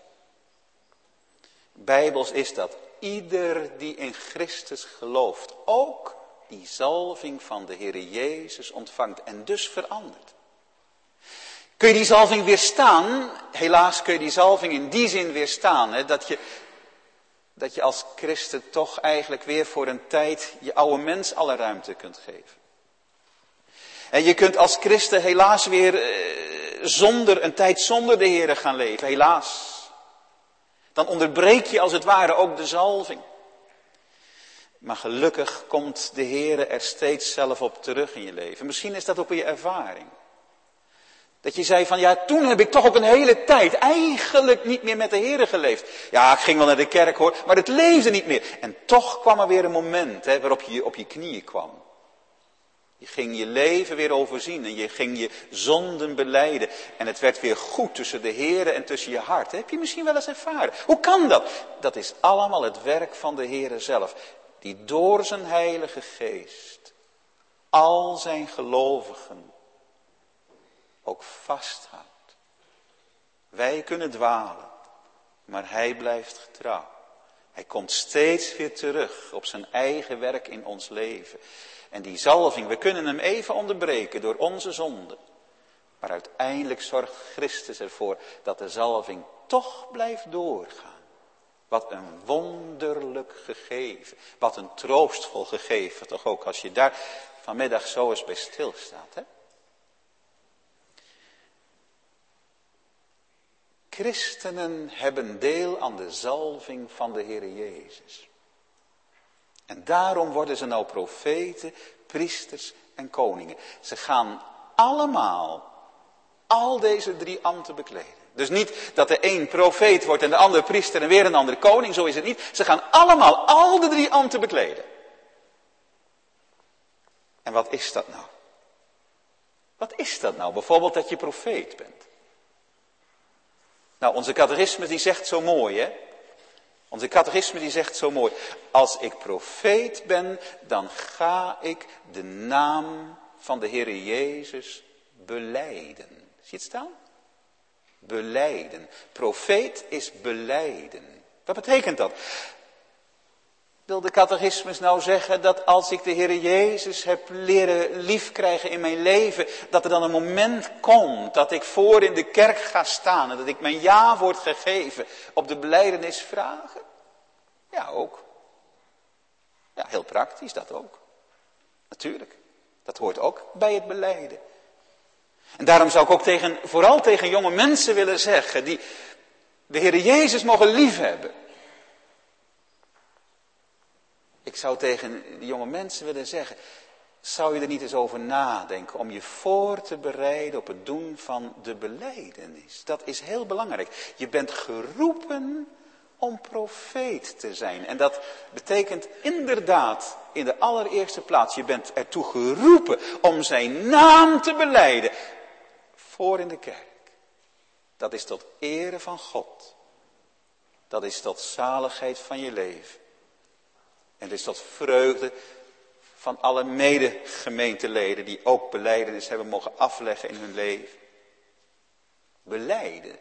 Bijbels is dat ieder die in Christus gelooft ook die zalving van de Heere Jezus ontvangt en dus verandert. Kun je die zalving weerstaan? Helaas kun je die zalving in die zin weerstaan, hè, dat je als christen toch eigenlijk weer voor een tijd je oude mens alle ruimte kunt geven. En je kunt als christen helaas weer een tijd zonder de Heere gaan leven, helaas. Dan onderbreek je als het ware ook de zalving. Maar gelukkig komt de Heere er steeds zelf op terug in je leven. Misschien is dat ook je ervaring. Dat je zei van, ja, toen heb ik toch ook een hele tijd eigenlijk niet meer met de Heere geleefd. Ja, ik ging wel naar de kerk hoor, maar het leefde niet meer. En toch kwam er weer een moment, hè, waarop je op je knieën kwam. Je ging je leven weer overzien en je ging je zonden belijden. En het werd weer goed tussen de Heere en tussen je hart. Dat heb je misschien wel eens ervaren. Hoe kan dat? Dat is allemaal het werk van de Heere zelf. Die door zijn Heilige Geest al zijn gelovigen ook vasthoudt. Wij kunnen dwalen, maar hij blijft getrouw. Hij komt steeds weer terug op zijn eigen werk in ons leven. En die zalving, we kunnen hem even onderbreken door onze zonde. Maar uiteindelijk zorgt Christus ervoor dat de zalving toch blijft doorgaan. Wat een wonderlijk gegeven. Wat een troostvol gegeven. Toch ook als je daar vanmiddag zo eens bij stilstaat. Hè? Christenen hebben deel aan de zalving van de Heere Jezus. En daarom worden ze nou profeten, priesters en koningen. Ze gaan allemaal al deze 3 ambten bekleden. Dus niet dat de een profeet wordt en de ander priester en weer een ander koning. Zo is het niet. Ze gaan allemaal al de 3 ambten bekleden. En wat is dat nou? Wat is dat nou? Bijvoorbeeld dat je profeet bent. Nou, onze catechismus die zegt zo mooi, hè? Onze catechismus die zegt zo mooi. Als ik profeet ben, dan ga ik de naam van de Heere Jezus belijden. Zie je het staan? Belijden. Profeet is belijden. Wat betekent dat? Wil de catechismus nou zeggen dat als ik de Heere Jezus heb leren liefkrijgen in mijn leven, dat er dan een moment komt dat ik voor in de kerk ga staan en dat ik mijn ja wordt gegeven op de belijdenisvragen? Ja, ook. Ja, heel praktisch dat ook. Natuurlijk. Dat hoort ook bij het belijden. En daarom zou ik ook vooral tegen jonge mensen willen zeggen die de Heere Jezus mogen liefhebben. Ik zou tegen die jonge mensen willen zeggen, Zou je er niet eens over nadenken om je voor te bereiden op het doen van de belijdenis? Dat is heel belangrijk. Je bent geroepen om profeet te zijn. En dat betekent inderdaad in de allereerste plaats, je bent ertoe geroepen om zijn naam te belijden. Voor in de kerk. Dat is tot ere van God. Dat is tot zaligheid van je leven. En het is tot vreugde van alle medegemeenteleden die ook belijdenis hebben mogen afleggen in hun leven. Belijden.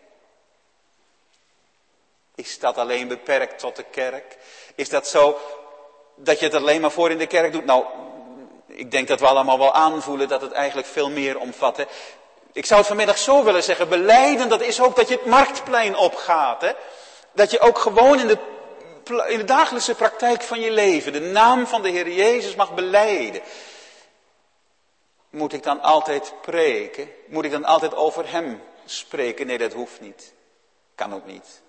Is dat alleen beperkt tot de kerk? Is dat zo dat je het alleen maar voor in de kerk doet? Nou, ik denk dat we allemaal wel aanvoelen dat het eigenlijk veel meer omvat. Hè? Ik zou het vanmiddag zo willen zeggen. Belijden, dat is ook dat je het marktplein opgaat. Hè? Dat je ook gewoon in de dagelijkse praktijk van je leven de naam van de Heer Jezus mag belijden. Moet ik dan altijd preken? Moet ik dan altijd over hem spreken? Nee, dat hoeft niet. Kan ook niet.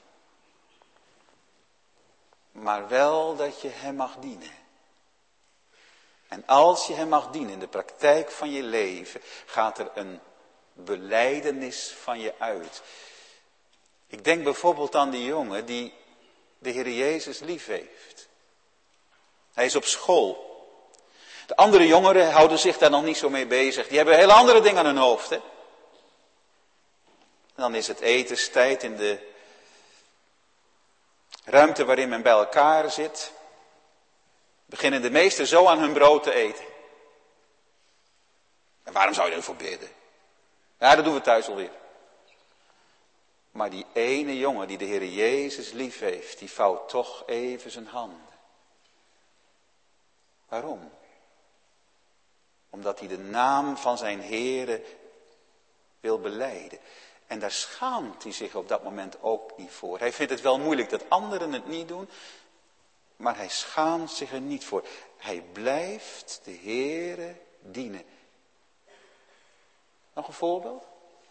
Maar wel dat je hem mag dienen. En als je hem mag dienen in de praktijk van je leven, gaat er een belijdenis van je uit. Ik denk bijvoorbeeld aan die jongen die de Heer Jezus lief heeft. Hij is op school. De andere jongeren houden zich daar nog niet zo mee bezig. Die hebben hele andere dingen aan hun hoofd. Hè? En dan is het etenstijd in de ruimte waarin men bij elkaar zit. Beginnen de meesten zo aan hun brood te eten. En waarom zou je ervoor bidden? Ja, dat doen we thuis alweer. Maar die ene jongen die de Heer Jezus lief heeft, die vouwt toch even zijn handen. Waarom? Omdat hij de naam van zijn Heere wil belijden. En daar schaamt hij zich op dat moment ook niet voor. Hij vindt het wel moeilijk dat anderen het niet doen, maar hij schaamt zich er niet voor. Hij blijft de Heere dienen. Nog een voorbeeld?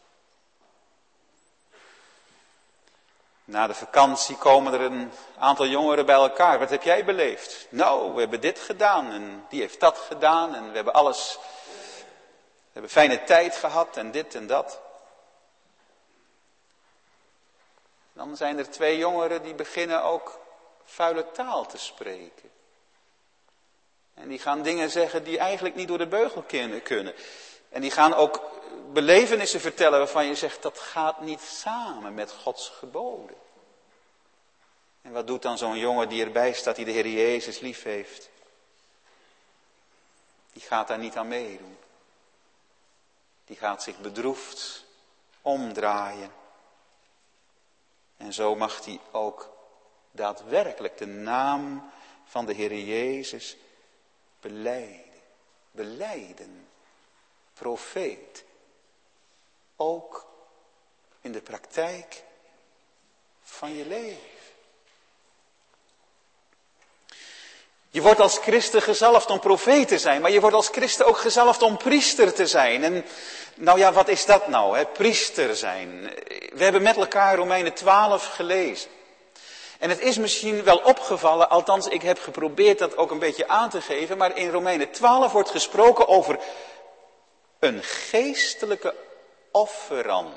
Na de vakantie komen er een aantal jongeren bij elkaar. Wat heb jij beleefd? Nou, we hebben dit gedaan en die heeft dat gedaan en we hebben alles. We hebben fijne tijd gehad en dit en dat. Dan zijn er 2 jongeren die beginnen ook vuile taal te spreken. En die gaan dingen zeggen die eigenlijk niet door de beugel kunnen. En die gaan ook belevenissen vertellen waarvan je zegt dat gaat niet samen met Gods geboden. En wat doet dan zo'n jongen die erbij staat die de Heer Jezus lief heeft? Die gaat daar niet aan meedoen. Die gaat zich bedroefd omdraaien. En zo mag hij ook daadwerkelijk de naam van de Heer Jezus belijden. Belijden. Profeet. Ook in de praktijk van je leven. Je wordt als christen gezalfd om profeet te zijn, maar je wordt als christen ook gezalfd om priester te zijn. En nou ja, wat is dat nou, hè? Priester zijn. We hebben met elkaar Romeinen 12 gelezen. En het is misschien wel opgevallen, althans ik heb geprobeerd dat ook een beetje aan te geven, maar in Romeinen 12 wordt gesproken over een geestelijke offerande.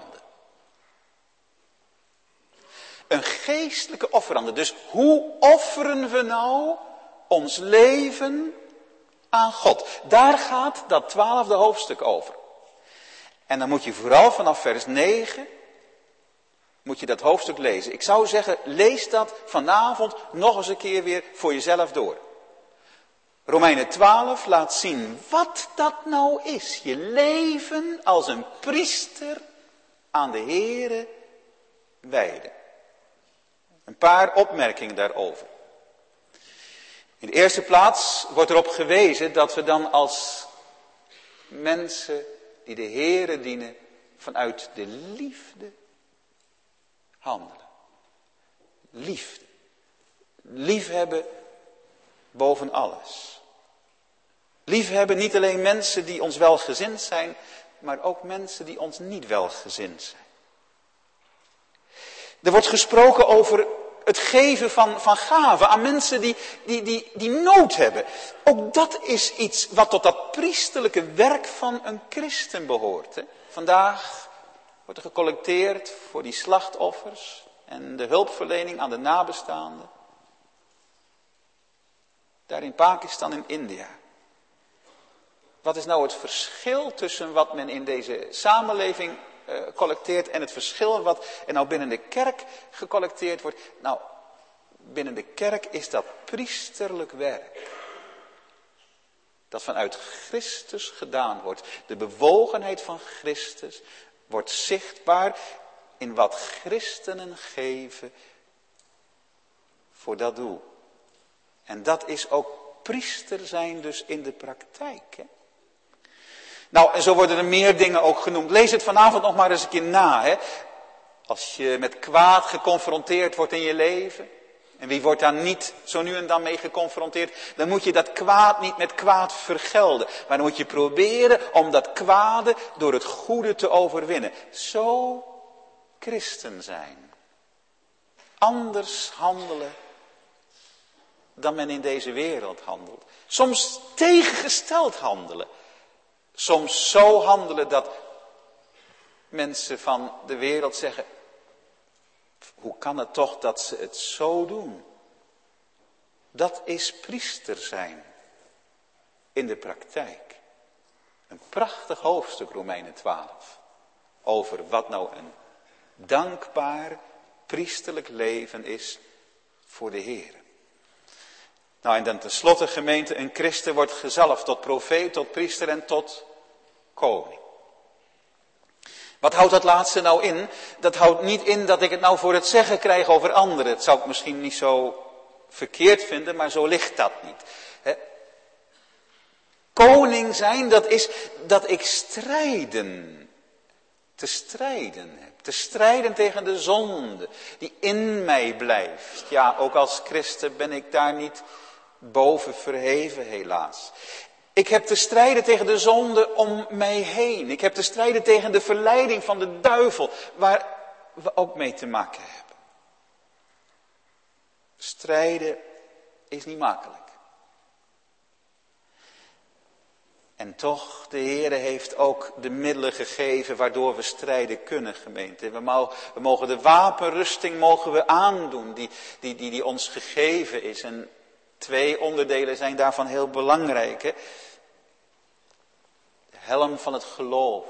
Een geestelijke offerande. Dus hoe offeren we nou ons leven aan God? Daar gaat dat 12e hoofdstuk over. En dan moet je vooral vanaf vers 9, moet je dat hoofdstuk lezen. Ik zou zeggen, lees dat vanavond nog eens een keer weer voor jezelf door. Romeinen 12 laat zien wat dat nou is. Je leven als een priester aan de Heere wijden. Een paar opmerkingen daarover. In de eerste plaats wordt erop gewezen dat we dan als mensen die de Heere dienen vanuit de liefde handelen. Liefde. Liefhebben boven alles. Liefhebben niet alleen mensen die ons welgezind zijn, maar ook mensen die ons niet welgezind zijn. Er wordt gesproken over Het geven van gaven aan mensen die nood hebben. Ook dat is iets wat tot dat priesterlijke werk van een christen behoort. Hè. Vandaag wordt er gecollecteerd voor die slachtoffers en de hulpverlening aan de nabestaanden. Daar in Pakistan en India. Wat is nou het verschil tussen wat men in deze samenleving collecteert en het verschil wat er nou binnen de kerk gecollecteerd wordt? Nou, binnen de kerk is dat priesterlijk werk. Dat vanuit Christus gedaan wordt. De bewogenheid van Christus wordt zichtbaar in wat christenen geven voor dat doel. En dat is ook priester zijn dus in de praktijk. Hè? Nou, en zo worden er meer dingen ook genoemd. Lees het vanavond nog maar eens een keer na. Hè? Als je met kwaad geconfronteerd wordt in je leven. En wie wordt daar niet zo nu en dan mee geconfronteerd? Dan moet je dat kwaad niet met kwaad vergelden. Maar dan moet je proberen om dat kwade door het goede te overwinnen. Zo christen zijn. Anders handelen dan men in deze wereld handelt. Soms tegengesteld handelen. Soms zo handelen dat mensen van de wereld zeggen: hoe kan het toch dat ze het zo doen? Dat is priester zijn in de praktijk. Een prachtig hoofdstuk, Romeinen 12. Over wat nou een dankbaar priesterlijk leven is voor de Heer. Nou, en dan tenslotte, gemeente, een christen wordt gezalfd tot profeet, tot priester en tot koning. Wat houdt dat laatste nou in? Dat houdt niet in dat ik het nou voor het zeggen krijg over anderen. Dat zou ik misschien niet zo verkeerd vinden, maar zo ligt dat niet. He. Koning zijn, dat is dat ik te strijden heb. Te strijden tegen de zonde die in mij blijft. Ja, ook als christen ben ik daar niet boven verheven, helaas. Ik heb te strijden tegen de zonde om mij heen. Ik heb te strijden tegen de verleiding van de duivel, waar we ook mee te maken hebben. Strijden is niet makkelijk. En toch, de Heere heeft ook de middelen gegeven waardoor we strijden kunnen, gemeente. We mogen de wapenrusting aandoen die ons gegeven is. En 2 onderdelen zijn daarvan heel belangrijk. Hè? De helm van het geloof.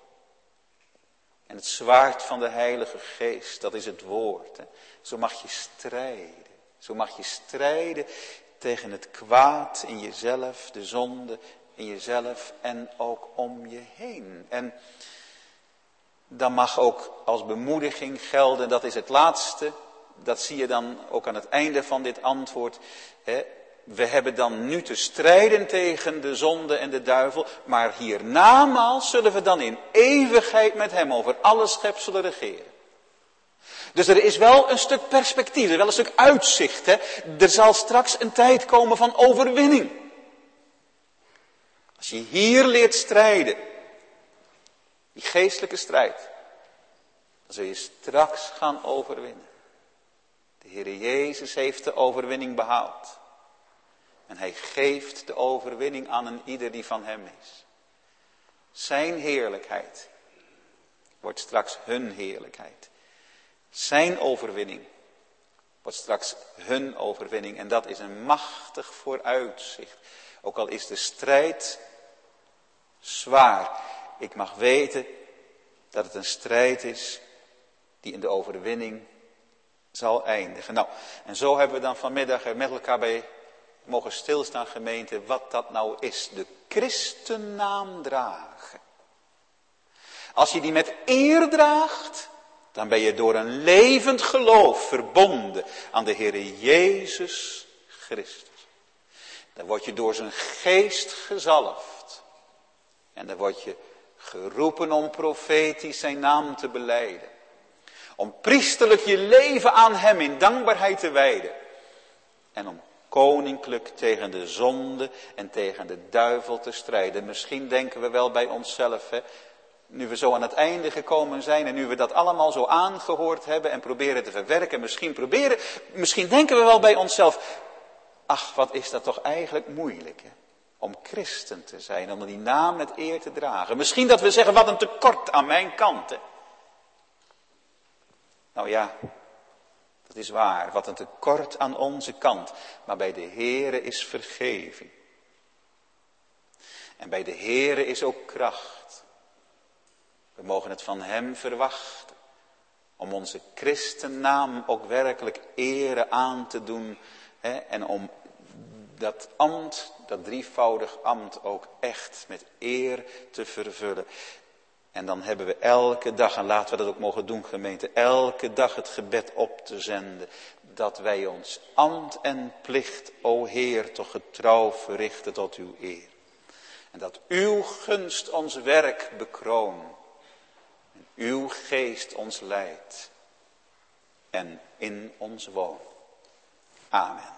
En het zwaard van de Heilige Geest, dat is het woord. Hè? Zo mag je strijden. Zo mag je strijden tegen het kwaad in jezelf, de zonde in jezelf en ook om je heen. En dan mag ook als bemoediging gelden, dat is het laatste. Dat zie je dan ook aan het einde van dit antwoord. Hè. We hebben dan nu te strijden tegen de zonde en de duivel. Maar hiernamaals zullen we dan in eeuwigheid met hem over alle schepselen regeren. Dus er is wel een stuk perspectief, er is wel een stuk uitzicht. Hè. Er zal straks een tijd komen van overwinning. Als je hier leert strijden, die geestelijke strijd, dan zul je straks gaan overwinnen. De Heer Jezus heeft de overwinning behaald. En hij geeft de overwinning aan een ieder die van hem is. Zijn heerlijkheid wordt straks hun heerlijkheid. Zijn overwinning wordt straks hun overwinning. En dat is een machtig vooruitzicht. Ook al is de strijd zwaar. Ik mag weten dat het een strijd is die in de overwinning zal eindigen. Nou, en zo hebben we dan vanmiddag er met elkaar bij mogen stilstaan, gemeente, wat dat nou is. De christennaam dragen. Als je die met eer draagt, dan ben je door een levend geloof verbonden aan de Heer Jezus Christus. Dan word je door zijn geest gezalfd. En dan word je geroepen om profetisch zijn naam te belijden. Om priesterlijk je leven aan hem in dankbaarheid te wijden. En om koninklijk tegen de zonde en tegen de duivel te strijden. Misschien denken we wel bij onszelf, hè. Nu we zo aan het einde gekomen zijn en nu we dat allemaal zo aangehoord hebben en proberen te verwerken, misschien denken we wel bij onszelf, ach, wat is dat toch eigenlijk moeilijk, hè? Om christen te zijn, om die naam met eer te dragen. Misschien dat we zeggen, wat een tekort aan mijn kant, hè? Nou ja, dat is waar, wat een tekort aan onze kant. Maar bij de Heere is vergeving. En bij de Heere is ook kracht. We mogen het van Hem verwachten. Om onze christennaam ook werkelijk ere aan te doen. Hè, en om dat ambt, dat drievoudig ambt ook echt met eer te vervullen. En dan hebben we elke dag, en laten we dat ook mogen doen gemeente, elke dag het gebed op te zenden. Dat wij ons ambt en plicht, o Heer, toch getrouw verrichten tot uw eer. En dat uw gunst ons werk bekroont. En uw geest ons leidt. En in ons woont. Amen.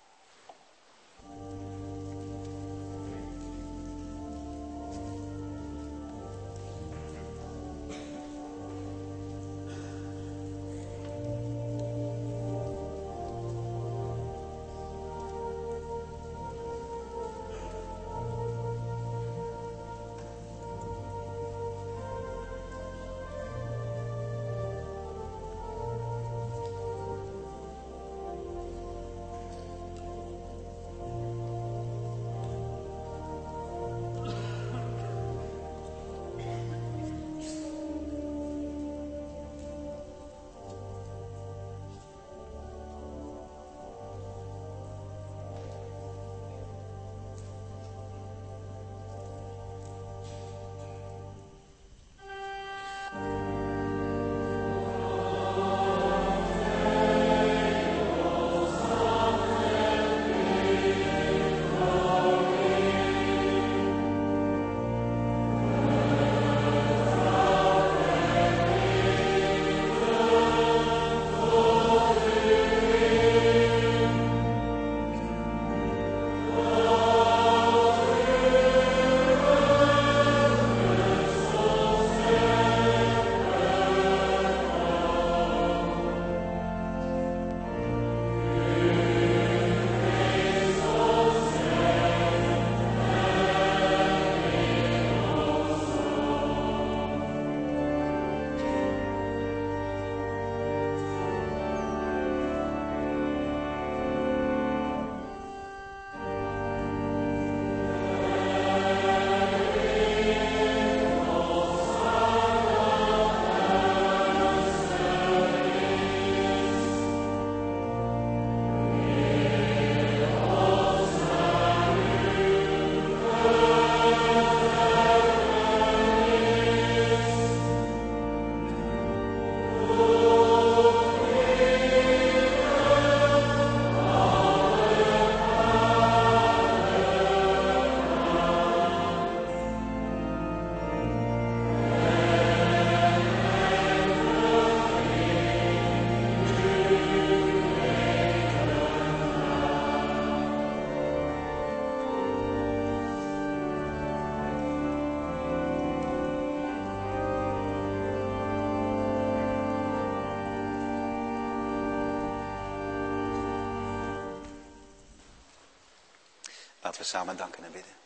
Laten we samen danken en bidden.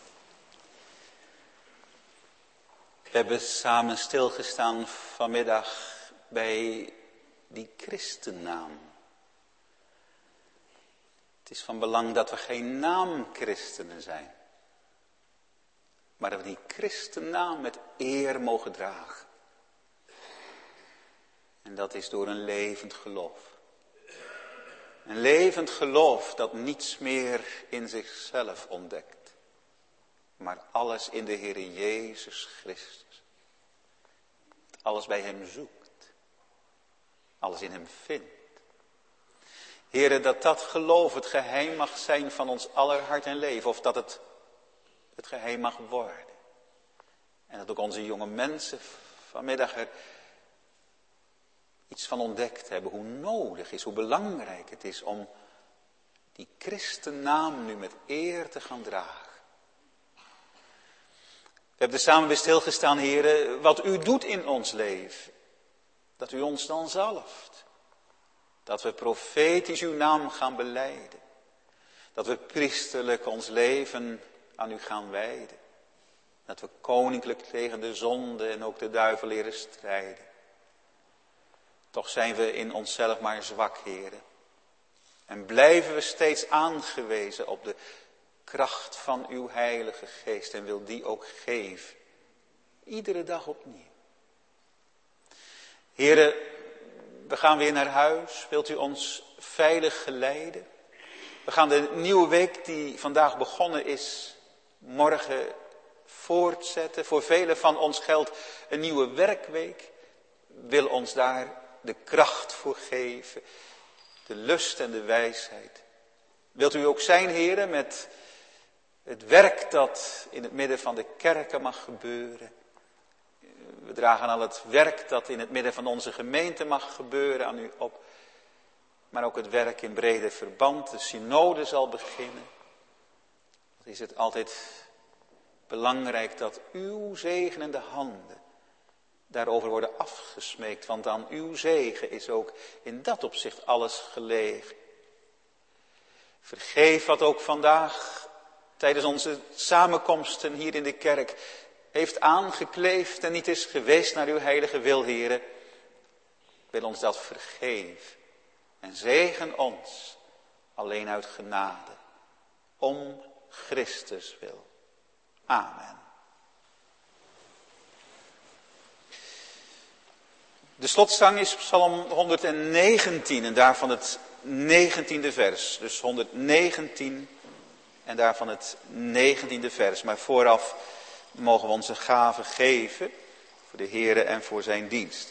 We hebben samen stilgestaan vanmiddag bij die christennaam. Het is van belang dat we geen naamchristenen zijn. Maar dat we die christennaam met eer mogen dragen. En dat is door een levend geloof. Een levend geloof dat niets meer in zichzelf ontdekt. Maar alles in de Heer Jezus Christus. Alles bij hem zoekt. Alles in hem vindt. Heere, dat dat geloof het geheim mag zijn van ons aller hart en leven. Of dat het geheim mag worden. En dat ook onze jonge mensen vanmiddag er iets van ontdekt hebben. Hoe nodig is, hoe belangrijk het is om die christennaam nu met eer te gaan dragen. We hebben er samen bij stilgestaan, heren, wat u doet in ons leven. Dat u ons dan zalft. Dat we profetisch uw naam gaan belijden. Dat we priesterlijk ons leven aan u gaan wijden. Dat we koninklijk tegen de zonde en ook de duivel leren strijden. Toch zijn we in onszelf maar zwak, heren. En blijven we steeds aangewezen op de kracht van uw Heilige Geest. En wil die ook geven. Iedere dag opnieuw. Heren, we gaan weer naar huis. Wilt u ons veilig geleiden? We gaan de nieuwe week die vandaag begonnen is, morgen voortzetten. Voor velen van ons geldt een nieuwe werkweek. Wil ons daar de kracht voor geven. De lust en de wijsheid. Wilt u ook zijn, heren, met het werk dat in het midden van de kerken mag gebeuren. We dragen al het werk dat in het midden van onze gemeente mag gebeuren aan u op. Maar ook het werk in brede verband. De synode zal beginnen. Dan is het altijd belangrijk dat uw zegenende handen daarover worden afgesmeekt. Want aan uw zegen is ook in dat opzicht alles gelegen. Vergeef wat ook vandaag tijdens onze samenkomsten hier in de kerk heeft aangekleefd en niet is geweest naar uw heilige wil, heren. Wil ons dat vergeven. En zegen ons alleen uit genade. Om Christus wil. Amen. De slotzang is Psalm 119 en daarvan het 19e vers. Dus 119 en daarvan het 19e vers. Maar vooraf mogen we onze gaven geven voor de Heere en voor zijn dienst.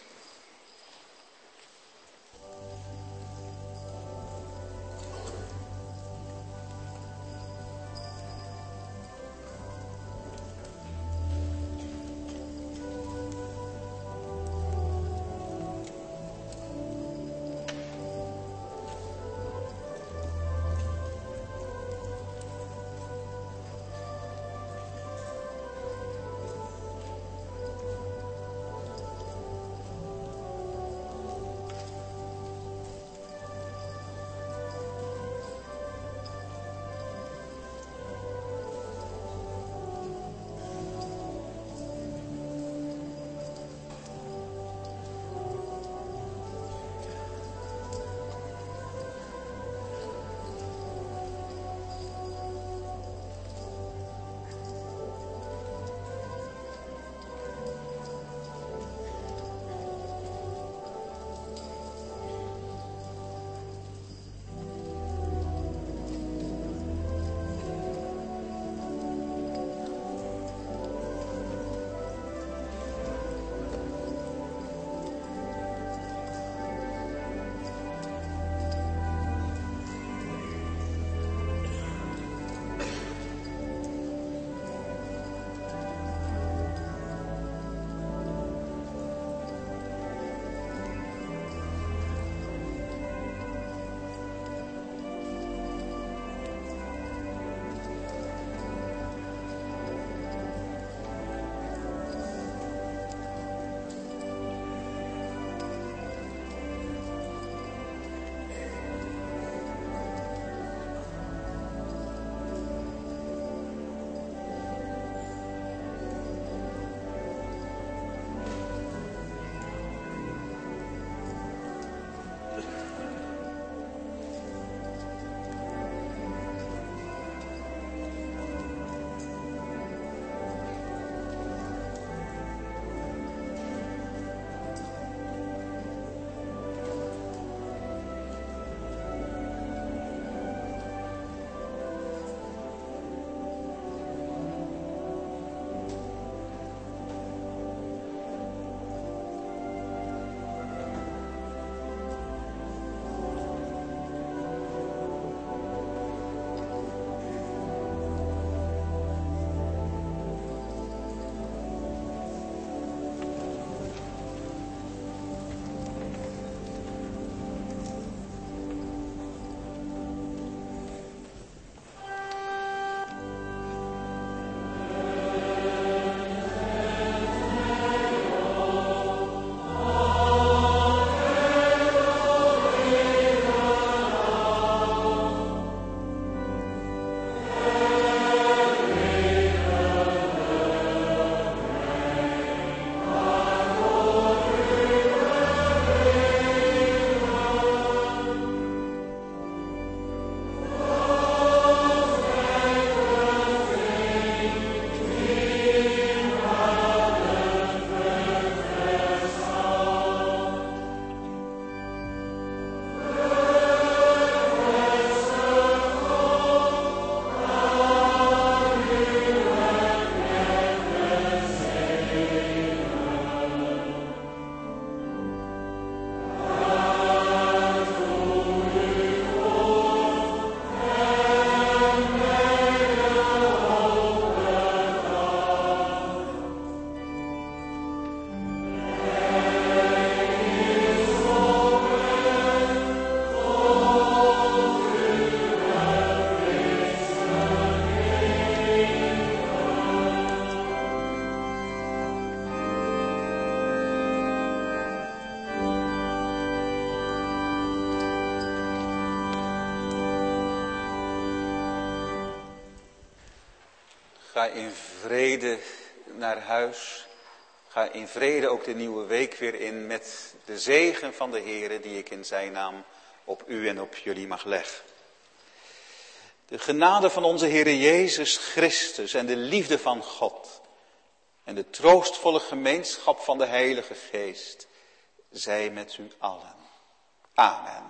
Ga in vrede naar huis. Ga in vrede ook de nieuwe week weer in met de zegen van de Heere die ik in zijn naam op u en op jullie mag leggen. De genade van onze Heere Jezus Christus en de liefde van God en de troostvolle gemeenschap van de Heilige Geest zij met u allen. Amen.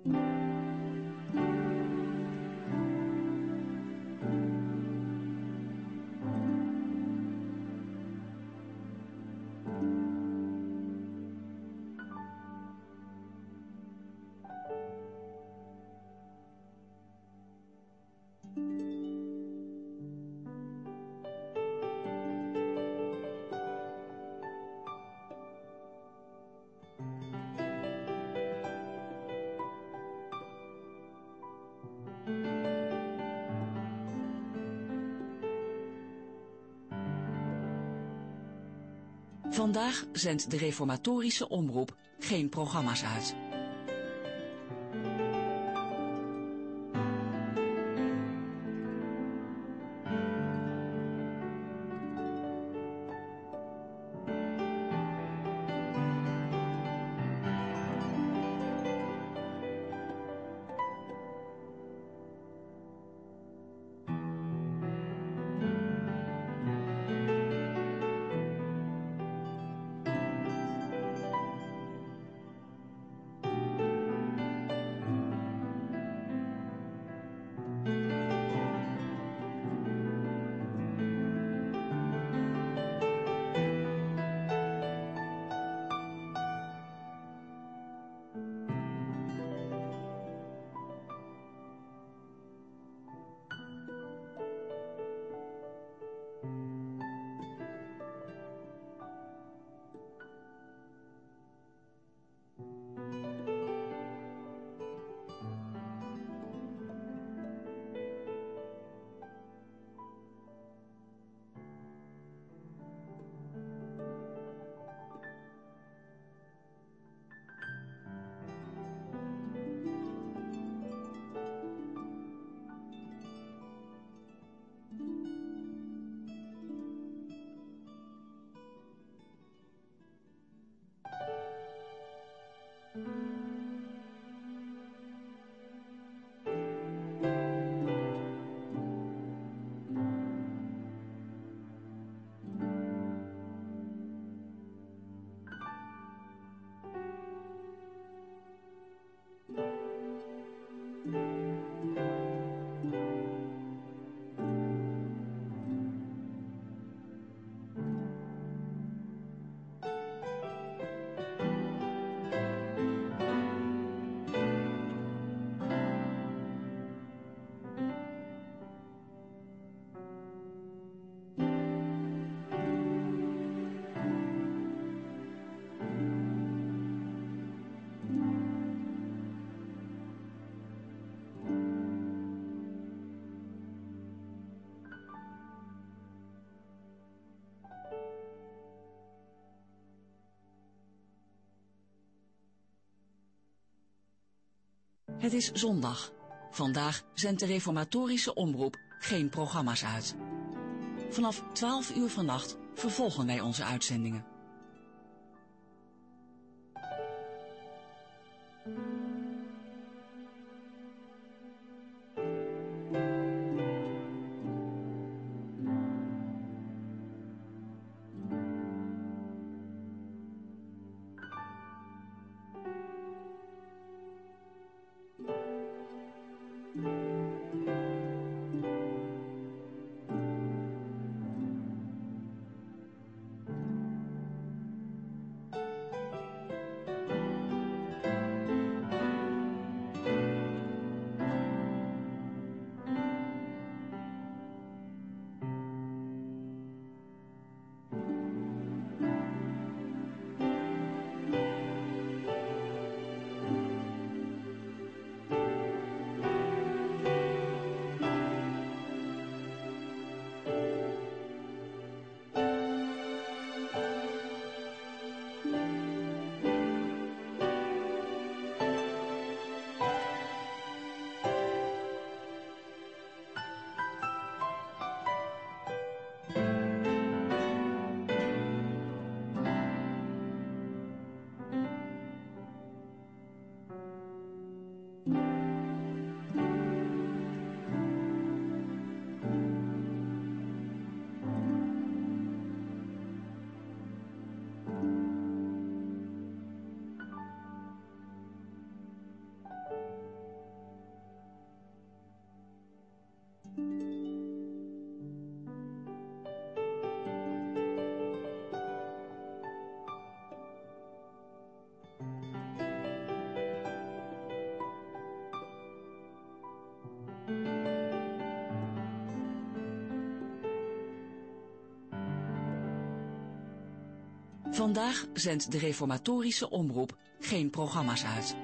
Vandaag zendt de reformatorische omroep geen programma's uit. Het is zondag. Vandaag zendt de reformatorische omroep geen programma's uit. Vanaf 12 uur vannacht vervolgen wij onze uitzendingen. Vandaag zendt de Reformatorische Omroep geen programma's uit.